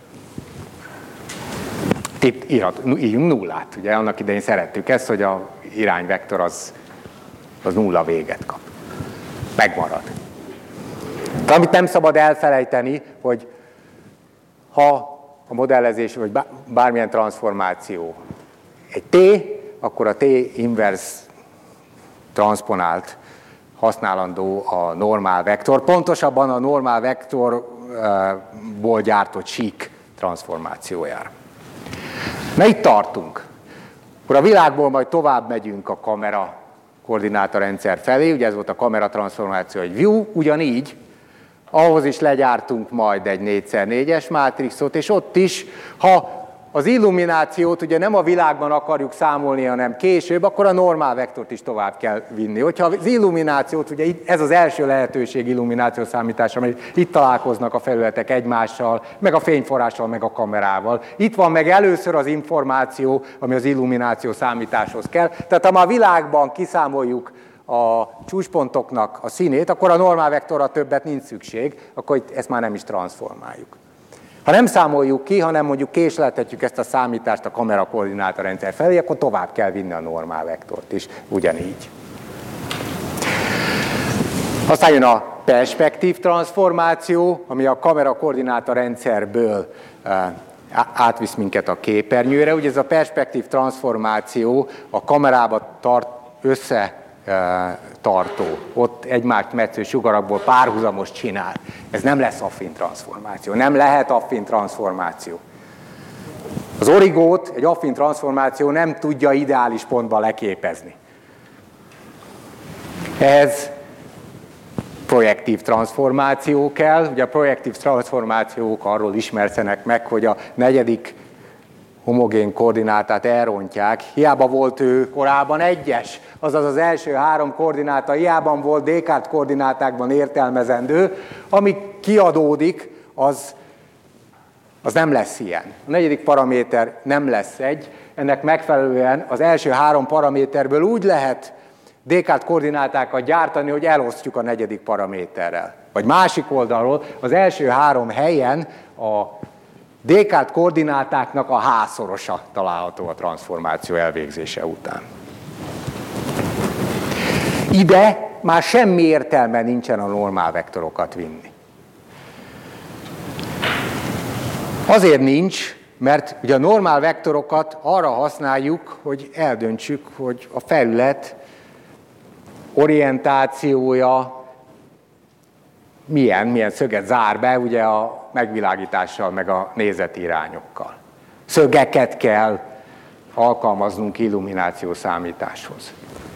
Itt írhat, írjunk nullát. Ugye annak idején szerettük ezt, hogy a irányvektor az, az nulla véget kap. Megmarad. De amit nem szabad elfelejteni, hogy ha a modellezés vagy bármilyen transformáció egy T, akkor a T inverse transponált használandó a normál vektor, pontosabban a normál vektorból gyártott sík transformációjára. Na itt tartunk. Akkor a világból majd tovább megyünk a kamera koordinátarendszer felé, ugye ez volt a kamera transformáció, egy view, ugyanígy ahhoz is legyártunk majd egy négy szer négyes mátrixot, és ott is, ha az illuminációt ugye nem a világban akarjuk számolni, hanem később, akkor a normál vektort is tovább kell vinni. Hogyha az illuminációt, ugye ez az első lehetőség illumináció számítása, mert itt találkoznak a felületek egymással, meg a fényforrással, meg a kamerával. Itt van meg először az információ, ami az illumináció számításhoz kell. Tehát ha már a világban kiszámoljuk a csúcspontoknak a színét, akkor a normál vektorra többet nincs szükség, akkor itt ezt már nem is transformáljuk. Ha nem számoljuk ki, hanem mondjuk késleltetjük ezt a számítást a kamera koordinátarendszer felé, akkor tovább kell vinni a normál vektort is, ugyanígy. Aztán jön a perspektív transformáció, ami a kamera koordinátarendszerből átvisz minket a képernyőre. Ugye ez a perspektív transformáció a kamerába tart össze tartó, ott egymást metsző sugarakból párhuzamos csinál. Ez nem lesz affin transformáció, nem lehet affin transformáció. Az origót egy affin transformáció nem tudja ideális pontba leképezni. Ehhez projektív transformáció kell. Ugye a projektív transformációk arról ismerszenek meg, hogy a negyedik homogén koordinátát elrontják. Hiába volt ő korábban egyes, azaz az első három koordináta hiába volt Descartes koordinátákban értelmezendő, ami kiadódik, az, az nem lesz ilyen. A negyedik paraméter nem lesz egy, ennek megfelelően az első három paraméterből úgy lehet Descartes koordinátákat gyártani, hogy elosztjuk a negyedik paraméterrel. Vagy másik oldalról az első három helyen a Descartes koordinátáknak a h-szorosa található a transformáció elvégzése után. Ide már semmi értelme nincsen a normál vektorokat vinni. Azért nincs, mert ugye a normál vektorokat arra használjuk, hogy eldöntsük, hogy a felület orientációja milyen, milyen szöget zár be, ugye a megvilágítással, meg a nézeti irányokkal. Szögeket kell alkalmaznunk illumináció számításhoz.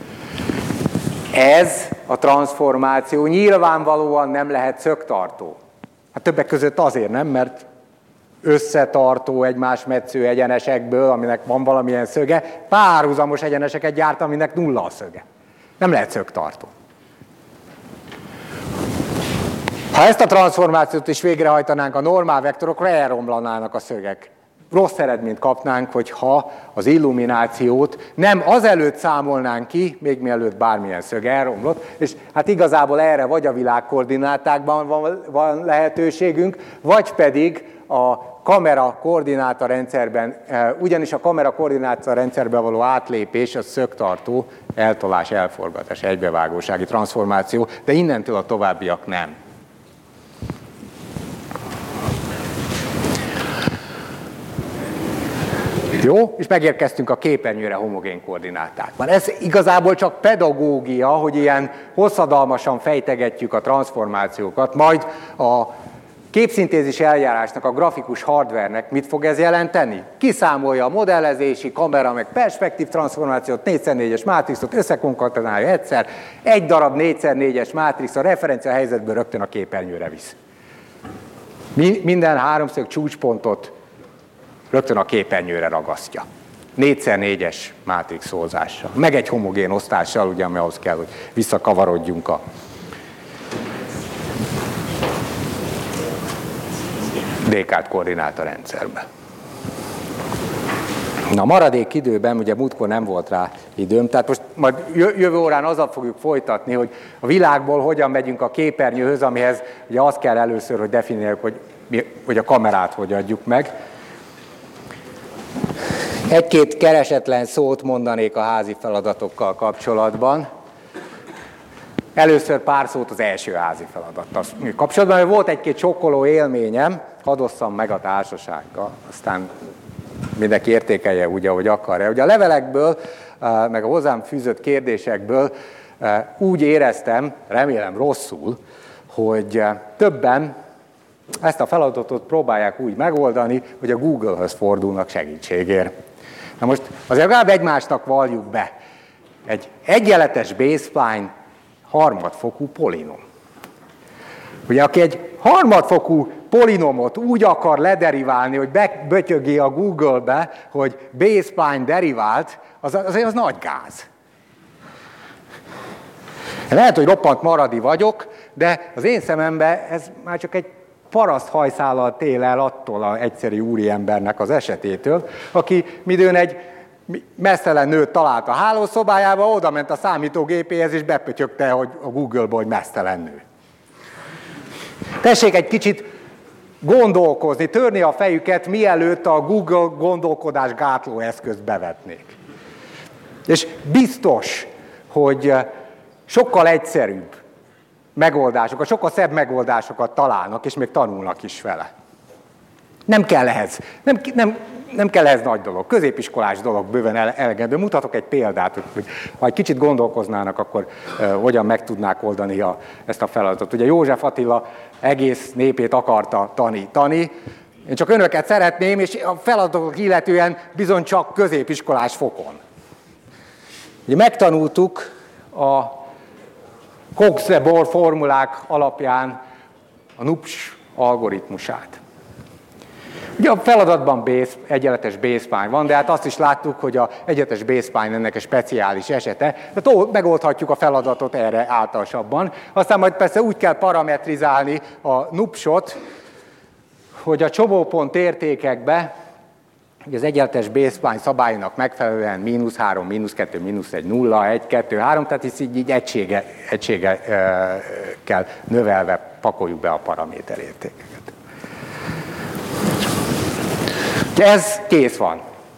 Ez a transformáció nyilvánvalóan nem lehet szögtartó. Hát többek között azért nem, mert összetartó egymás metsző egyenesekből, aminek van valamilyen szöge, párhuzamos egyeneseket gyárt, aminek nulla a szöge. Nem lehet szögtartó. Ha ezt a transformációt is végrehajtanánk a normál vektorokra, elromlanának a szögek. Rossz eredményt kapnánk, hogyha az illuminációt nem azelőtt számolnánk ki, még mielőtt bármilyen szög elromlott, és hát igazából erre vagy a világkoordinátákban van, van lehetőségünk, vagy pedig a kamera koordinátarendszerben, ugyanis a kamera koordinátarendszerben való átlépés az szögtartó, eltolás, elforgatás, egybevágósági transformáció, de innentől a továbbiak nem. Jó, és megérkeztünk a képernyőre homogén koordinátákban. Ez igazából csak pedagógia, hogy ilyen hosszadalmasan fejtegetjük a transformációkat, majd a képszintézis eljárásnak, a grafikus hardvernek mit fog ez jelenteni? Kiszámolja a modellezési, kamera, meg perspektív transformációt, négy szer négyes mátrixot, összekonkatenálja egyszer, egy darab négy szer négyes mátrix a referencia helyzetből rögtön a képernyőre visz. Minden háromszög csúcspontot rögtön a képernyőre ragasztja. négy szer négyes mátrix szózással. Meg egy homogén osztással, ugye, ami ahhoz kell, hogy visszakavarodjunk a Descartes koordinátarendszerbe. Na, maradék időben, ugye múltkor nem volt rá időm, tehát most majd jövő órán azzal fogjuk folytatni, hogy a világból hogyan megyünk a képernyőhöz, amihez ugye az kell először, hogy definiáljuk, hogy, hogy a kamerát hogy adjuk meg. Egy-két keresetlen szót mondanék a házi feladatokkal kapcsolatban. Először pár szót az első házi feladattal kapcsolatban, mert volt egy-két sokkoló élményem, hadd osszam meg a társasággal, aztán mindenki értékelje úgy, ahogy akarja. Ugye a levelekből, meg a hozzám fűzött kérdésekből úgy éreztem, remélem rosszul, hogy többen ezt a feladatot próbálják úgy megoldani, hogy a Google-höz fordulnak segítségért. Na most azért legalább egymásnak valljuk be. Egy egyenletes basespline harmadfokú polinom. Ugye, aki egy harmadfokú polinomot úgy akar lederiválni, hogy bebötyögi a Google-be, hogy B-spline derivált, az, azért az nagy gáz. Lehet, hogy roppant maradi vagyok, de az én szememben ez már csak egy paraszt hajszállal tél el attól az egyszerű úriembernek az esetétől, aki midőn egy mesztelen nőt talált a hálószobájába, oda ment a számítógépéhez, és bepötyögte, hogy a Google-ba, hogy mesztelen nő. Tessék egy kicsit gondolkozni, törni a fejüket, mielőtt a Google gondolkodás gátló eszközt bevetnék. És biztos, hogy sokkal egyszerűbb megoldásokat, sokkal szebb megoldásokat találnak, és még tanulnak is vele. Nem kell ehhez, nem, nem, nem kell ehhez nagy dolog, középiskolás dolog bőven elegendő. Mutatok egy példát, hogy, hogy ha egy kicsit gondolkoznának, akkor uh, hogyan meg tudnák oldani a, ezt a feladatot. Ugye József Attila egész népét akarta tanítani, én csak önöket szeretném, és a feladatok illetően bizony csak középiskolás fokon. Ugye megtanultuk a Cox-de-Boer formulák alapján a nups algoritmusát. Ugye a feladatban base, egyenletes B-spline van, de hát azt is láttuk, hogy az egyenletes B-spline ennek egy speciális esete. Tehát megoldhatjuk a feladatot erre általánosabban. Aztán majd persze úgy kell parametrizálni a nupsot, hogy a csomópont értékekbe, hogy az egyenletes B-spline szabálynak megfelelően mínusz három, mínusz kettő, mínusz egy, nulla, egy, kettő, három, tehát így, így egysége, egységekkel növelve pakoljuk be a paraméter értékeket. Ez kész van.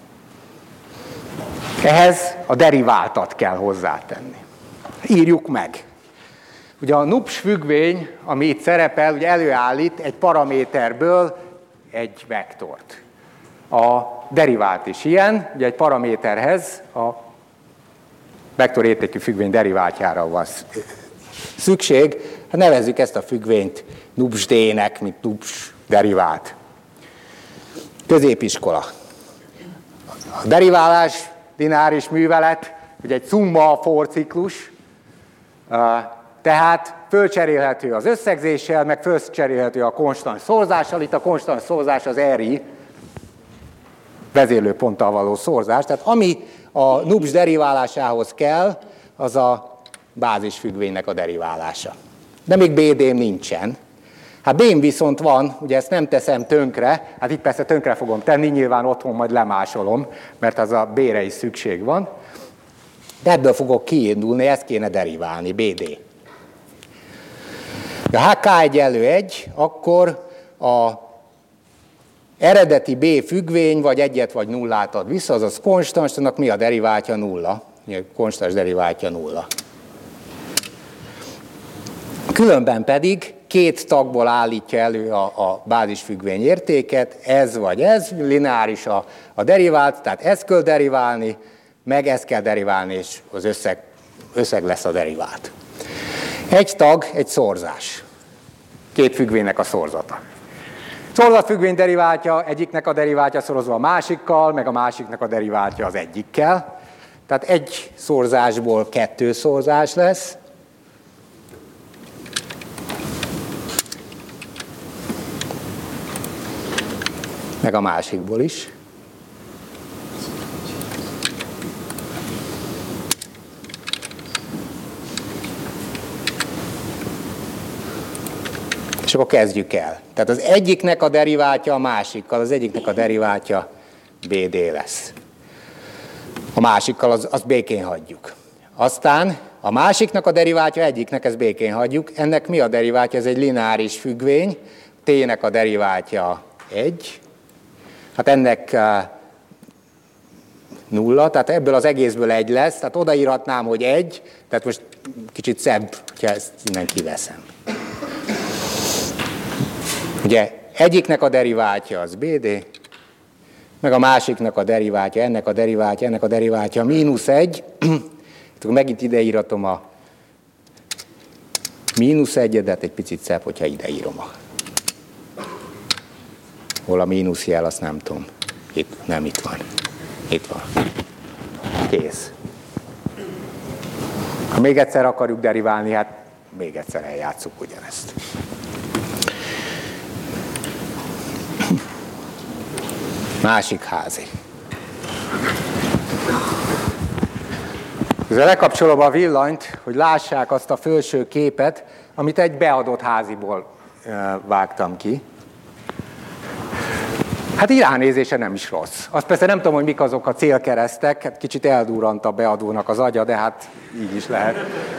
Ehhez a deriváltat kell hozzátenni. Írjuk meg. Ugye a nups függvény, ami itt szerepel, ugye előállít egy paraméterből egy vektort. A derivált is ilyen, ugye egy paraméterhez a vektor értékű függvény deriváltjára van szükség. Hát nevezzük ezt a függvényt nupsd-nek, mint nups derivált. Középiskola. A deriválás, lineáris művelet, ugye egy szumma for ciklus, tehát fölcserélhető az összegzéssel, meg fölcserélhető a konstans szorzással. Itt a konstans szorzás az eri, vezérlőponttal való szorzás. Tehát ami a nups deriválásához kell, az a bázisfüggvénynek a deriválása. De még bé dém nincsen. Hát B-m viszont van, ugye ezt nem teszem tönkre, hát itt persze tönkre fogom tenni, nyilván otthon majd lemásolom, mert az a B-re is szükség van. De ebből fogok kiindulni, ezt kéne deriválni, bé dé. Ha K egyenlő egy, akkor a eredeti B függvény vagy egyet vagy nullát ad vissza, azaz konstansnak mi a deriváltja? Nulla. Konstans deriváltja nulla. Különben pedig két tagból állítja elő a, a bázisfüggvény értéket, ez vagy ez, lineáris a, a derivált, tehát ezt kell deriválni, meg ezt kell deriválni, és az összeg, összeg lesz a derivált. Egy tag, egy szorzás. Két függvénynek a szorzata. Szorzatfüggvény deriváltja, egyiknek a deriváltja szorozva a másikkal, meg a másiknak a deriváltja az egyikkel. Tehát egy szorzásból kettő szorzás lesz. Meg a másikból is. És akkor kezdjük el. Tehát az egyiknek a deriváltja a másikkal, az egyiknek a deriváltja bé dé lesz. A másikkal az, azt békén hagyjuk. Aztán a másiknak a deriváltja egyiknek, ezt békén hagyjuk. Ennek mi a deriváltja? Ez egy lineáris függvény. T-nek a deriváltja egy. Hát ennek nulla, tehát ebből az egészből egy lesz, tehát odaírhatnám, hogy egy, tehát most kicsit szebb, hogyha ezt innen kiveszem. Ugye egyiknek a deriváltja az bé dé, meg a másiknak a deriváltja, ennek a deriváltja, ennek a deriváltja mínusz egy, akkor megint ideíratom a mínusz egyedet, egy picit szebb, hogyha ideírom a hol a mínusz jel, azt nem tudom. Itt, nem itt van. Itt van. Kész. Ha még egyszer akarjuk deriválni, hát még egyszer eljátszuk ugyanezt. Másik házi. Ezzel lekapcsolom a villanyt, hogy lássák azt a felső képet, amit egy beadott háziból vágtam ki. Hát így ránézése nem is rossz. Azt persze nem tudom, hogy mik azok a célkeresztek, hát kicsit eldurrant a beadónak az agya, de hát így is lehet.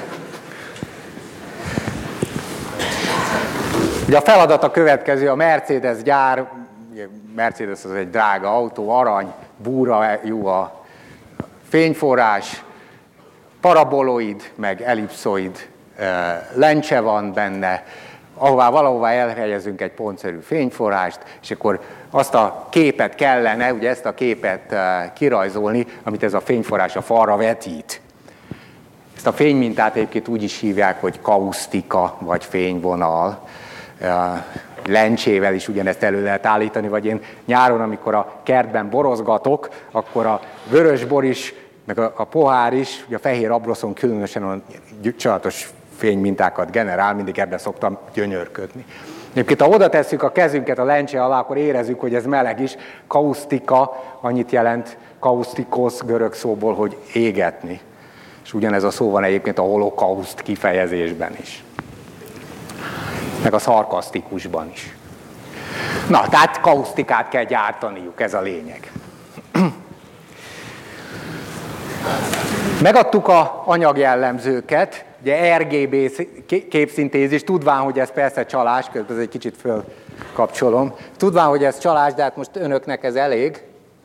Ugye a feladat a következő, a Mercedes gyár, Mercedes az egy drága autó, arany, búra jó a fényforrás, paraboloid, meg ellipszoid lencse van benne, ahová valahová elhelyezünk egy pontszerű fényforrást, és akkor azt a képet kellene, ugye ezt a képet kirajzolni, amit ez a fényforrás a falra vetít. Ezt a fénymintát egyébként úgy is hívják, hogy kausztika, vagy fényvonal. Lencsével is ugyanezt elő lehet állítani, vagy én nyáron, amikor a kertben borozgatok, akkor a vörösbor is, meg a, a pohár is, ugye a fehér abroszon különösen olyan csodálatos fénymintákat generál, mindig ebben szoktam gyönyörködni. Egyébként, ha oda tesszük a kezünket a lencse alá, akkor érezzük, hogy ez meleg is. Kausztika annyit jelent, kausztikosz görög szóból, hogy égetni. És ugyanez a szó van egyébként a holokauszt kifejezésben is. Meg a szarkasztikusban is. Na, tehát kausztikát kell gyártaniuk, ez a lényeg. Megadtuk az anyagjellemzőket, ugye er gé bé képszintézis, tudván, hogy ez persze csalás, közben egy kicsit fölkapcsolom, tudván, hogy ez csalás, de hát most önöknek ez elég.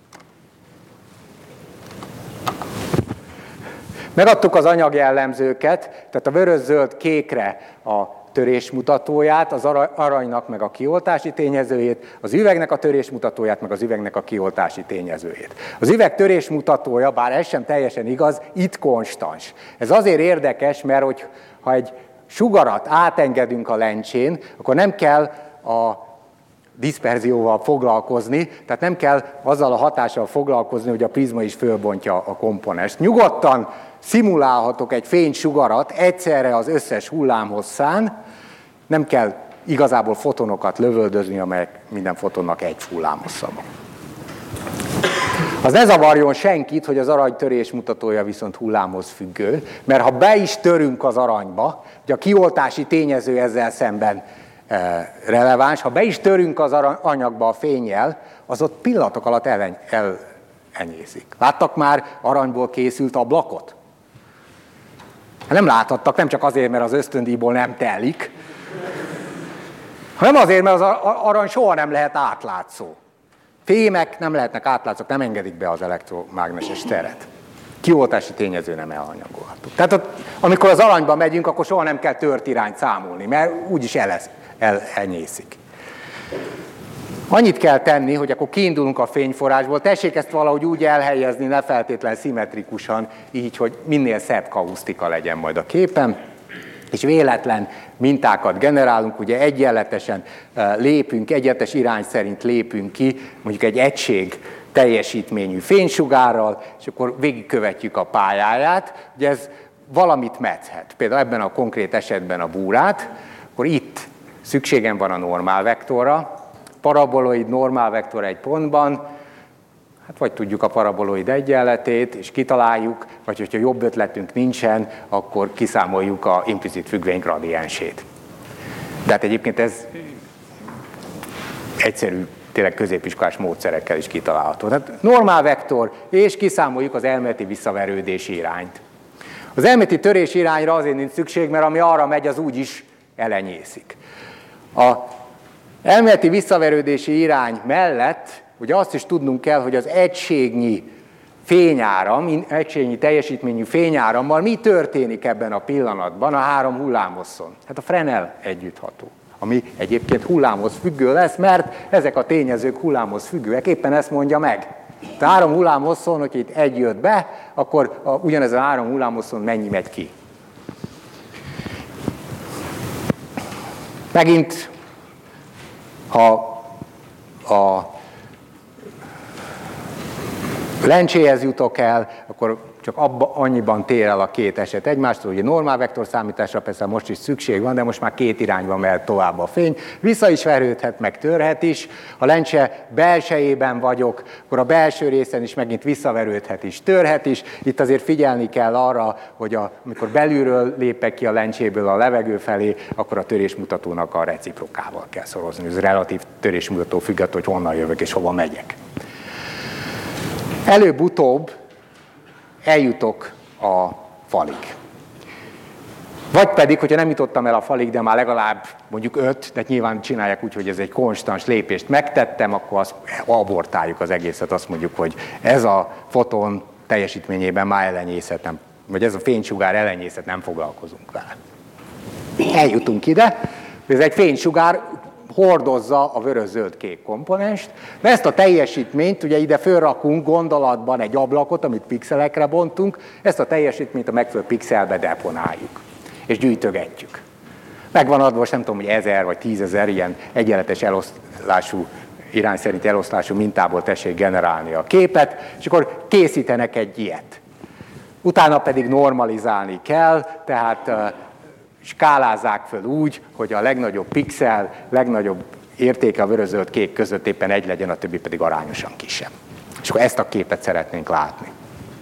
Megadtuk az anyagjellemzőket, tehát a vörös-zöld kékre a törésmutatóját, az aranynak meg a kioltási tényezőjét, az üvegnek a törésmutatóját, meg az üvegnek a kioltási tényezőjét. Az üveg törésmutatója, bár ez sem teljesen igaz, itt konstans. Ez azért érdekes, mert hogy, ha egy sugarat átengedünk a lencsén, akkor nem kell a diszperzióval foglalkozni, tehát nem kell azzal a hatással foglalkozni, hogy a prizma is fölbontja a komponest. Nyugodtan szimulálhatok egy fénysugarat egyszerre az összes hullámhosszán, nem kell igazából fotonokat lövöldözni, amelyek minden fotonnak egy hullámhossza van. Az ne zavarjon senkit, hogy az arany törésmutatója viszont hullámhoz függő, mert ha be is törünk az aranyba, ugye a kioltási tényező ezzel szemben releváns, ha be is törünk az anyagba a fénnyel, az ott pillanatok alatt elenyészik. Láttak már aranyból készült ablakot? Nem láthattak, nem csak azért, mert az ösztöndíjból nem telik, hanem azért, mert az arany soha nem lehet átlátszó. Fémek nem lehetnek átlátszók, nem engedik be az elektromágneses teret. Kioltási tényező nem elhanyagolható. Tehát amikor az aranyba megyünk, akkor soha nem kell tört irányt számolni, mert úgyis elenyészik. Annyit kell tenni, hogy akkor kiindulunk a fényforrásból, tessék ezt valahogy úgy elhelyezni, ne feltétlen szimmetrikusan, így, hogy minél szebb kausztika legyen majd a képen, és véletlen mintákat generálunk, ugye egyenletesen lépünk, egyetes irány szerint lépünk ki, mondjuk egy egység teljesítményű fénysugárral, és akkor végigkövetjük a pályáját, ugye ez valamit metszhet, például ebben a konkrét esetben a búrát, akkor itt szükségem van a normálvektorra, paraboloid normálvektor egy pontban, hát vagy tudjuk a paraboloid egyenletét, és kitaláljuk, vagy hogyha jobb ötletünk nincsen, akkor kiszámoljuk a implicit függvény gradiensét. De hát egyébként ez egyszerű, tényleg középiskolás módszerekkel is kitalálható. Tehát normálvektor, és kiszámoljuk az elméleti visszaverődési irányt. Az elméleti törési irányra azért nincs szükség, mert ami arra megy, az úgyis elenyészik. A elméleti visszaverődési irány mellett ugye azt is tudnunk kell, hogy az egységnyi fényáram, egységnyi teljesítményű fényárammal mi történik ebben a pillanatban a három hullámhosszon. Hát a Fresnel együttható, ami egyébként hullámhoz függő lesz, mert ezek a tényezők hullámhoz függőek, éppen ezt mondja meg. A három hullámhosszon, hogy itt egy jött be, akkor a, ugyanez a három hullámhosszon mennyi megy ki. Megint, ha a lencséhez jutok el, akkor csak abba, annyiban tér el a két eset egymástól, ugye normál vektorszámításra persze most is szükség van, de most már két irányban mehet tovább a fény. Vissza is verődhet, meg törhet is. Ha lencse belsejében vagyok, akkor a belső részen is megint visszaverődhet is, törhet is. Itt azért figyelni kell arra, hogy a, amikor belülről lépek ki a lencséből a levegő felé, akkor a törésmutatónak a reciprokával kell szorozni. Ez relatív törésmutató függetlenül, hogy honnan jövök és hova megyek. Előbb-utóbb eljutok a falig. Vagy pedig, hogyha nem jutottam el a falig, de már legalább mondjuk öt, de nyilván csinálják úgy, hogy ez egy konstans lépést megtettem, akkor azt abortáljuk az egészet, azt mondjuk, hogy ez a foton teljesítményében már elenyészet nem, vagy ez a fénysugár elenyészet, nem foglalkozunk vele. Eljutunk ide, ez egy fénysugár hordozza a vörös-zöld-kék komponenst, de ezt a teljesítményt, ugye ide fölrakunk gondolatban egy ablakot, amit pixelekre bontunk, ezt a teljesítményt a megfelelő pixelbe deponáljuk, és gyűjtögetjük. Megvan adva, most nem tudom, hogy ezer vagy tízezer ilyen egyenletes eloszlású, irány szerint eloszlású mintából tessék generálni a képet, és akkor készítenek egy ilyet. Utána pedig normalizálni kell, tehát skálázzák föl úgy, hogy a legnagyobb pixel, legnagyobb értéke a vörös-zöld-kék között éppen egy legyen, a többi pedig arányosan kisebb. És akkor ezt a képet szeretnénk látni.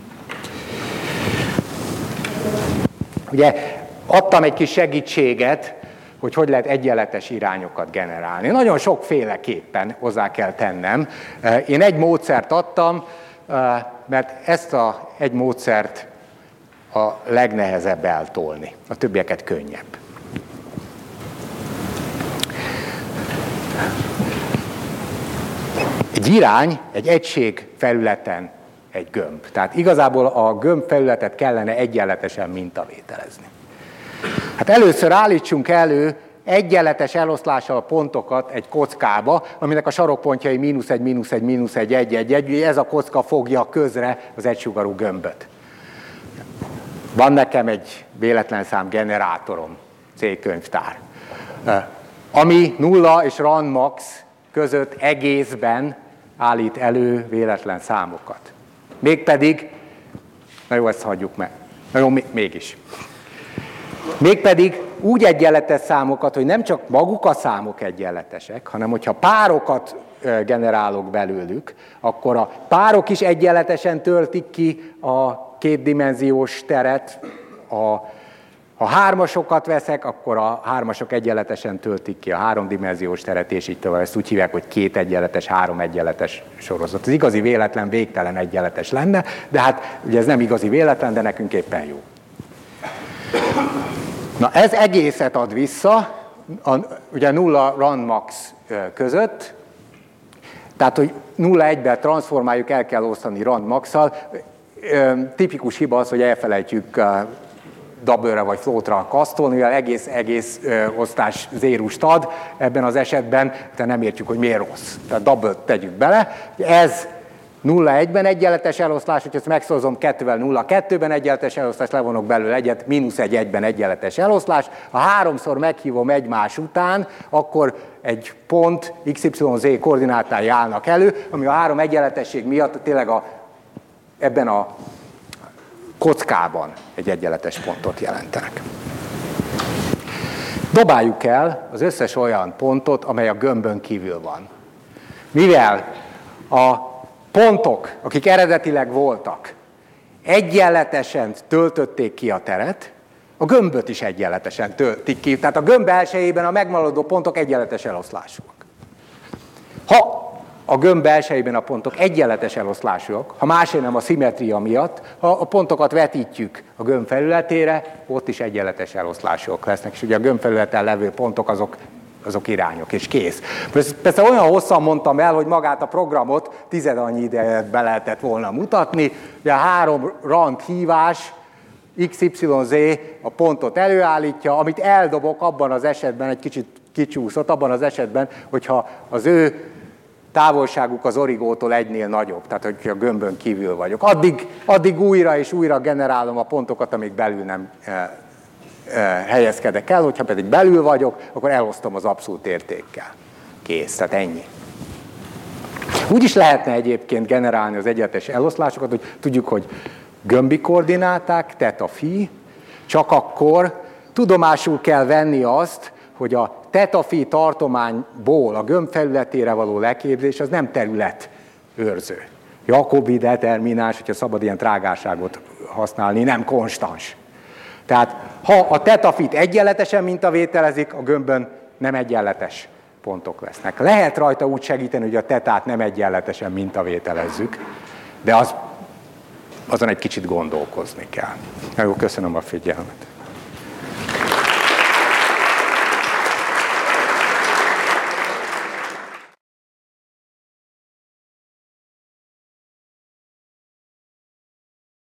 Ugye adtam egy kis segítséget, hogy hogy lehet egyenletes irányokat generálni. Nagyon sokféleképpen hozzá kell tennem. Én egy módszert adtam, mert ezt a egy módszert a legnehezebb eltolni, a többieket könnyebb. Egy irány, egy egység felületen egy gömb. Tehát igazából a gömb felületet kellene egyenletesen mintavételezni. Hát először állítsunk elő egyenletes eloszlással a pontokat egy kockába, aminek a sarokpontjai mínusz egy, mínusz egy, mínusz egy, egy, egy, egy, ez a kocka fogja közre az egysugarú gömböt. Van nekem egy véletlen szám generátorom, C könyvtár, ami nulla és randmax között egészben állít elő véletlen számokat. Mégpedig, na jó, ezt hagyjuk meg, na jó, mégis. Mégpedig úgy egyenletes számokat, hogy nem csak maguk a számok egyenletesek, hanem hogyha párokat generálok belőlük, akkor a párok is egyenletesen töltik ki a kétdimenziós teret. A, ha hármasokat veszek, akkor a hármasok egyenletesen töltik ki a háromdimenziós teret, és így tovább. Ezt úgy hívják, hogy két egyenletes, három egyenletes sorozat. Az igazi véletlen végtelen egyenletes lenne, de hát ugye ez nem igazi véletlen, de nekünk éppen jó. Na ez egészet ad vissza, a, ugye nulla randmax között, tehát hogy nulla egyben transformáljuk, el kell osztani randmax-szal. Tipikus hiba az, hogy elfelejtjük double-re vagy float-ra kasztolni, mivel egész, egész osztás zérust ad ebben az esetben, de nem értjük, hogy miért rossz. Tehát double-t tegyük bele. Ez nulla egyben egyenletes eloszlás, hogyha ezt megszorozom kettővel, nulla kettőben egyenletes eloszlás, levonok belőle egyet, mínusz egy egyben egyenletes eloszlás. Ha háromszor meghívom egymás után, akkor egy pont x y z koordinátái állnak elő, ami a három egyenletesség miatt tényleg a, ebben a kockában egy egyenletes pontot jelentenek. Dobáljuk el az összes olyan pontot, amely a gömbön kívül van. Mivel a pontok, akik eredetileg voltak, egyenletesen töltötték ki a teret, a gömböt is egyenletesen töltik ki. Tehát a gömb belsejében a megmaradó pontok egyenletes eloszlásúak. Ha a gömb belsejében a pontok egyenletes eloszlásúak, ha másért nem a szimmetria miatt, ha a pontokat vetítjük a gömb felületére, ott is egyenletes eloszlásúak lesznek, és ugye a gömb felületen levő pontok azok azok irányok, és kész. Persze olyan hosszan mondtam el, hogy magát a programot tized annyi ideje be lehetett volna mutatni, de a három rand hívás, x y z a pontot előállítja, amit eldobok abban az esetben, egy kicsit kicsúszott, abban az esetben, hogyha az ő távolságuk az origótól egynél nagyobb, tehát hogy a gömbön kívül vagyok. Addig, addig újra és újra generálom a pontokat, amíg belül nem helyezkedek el, hogyha pedig belül vagyok, akkor elosztom az abszolút értékkel. Kész, tehát ennyi. Úgy is lehetne egyébként generálni az egyenletes eloszlásokat, hogy tudjuk, hogy gömbi koordináták, teta-phi, csak akkor tudomásul kell venni azt, hogy a teta-phi tartományból a gömb felületére való leképzés az nem területőrző. Jacobi determináns, hogyha szabad ilyen trágárságot használni, nem konstans. Tehát ha a teta-phit egyenletesen mintavételezik, a gömbön nem egyenletes pontok lesznek. Lehet rajta úgy segíteni, hogy a tetát nem egyenletesen mintavételezzük, de az, azon egy kicsit gondolkozni kell. Jó, köszönöm a figyelmet.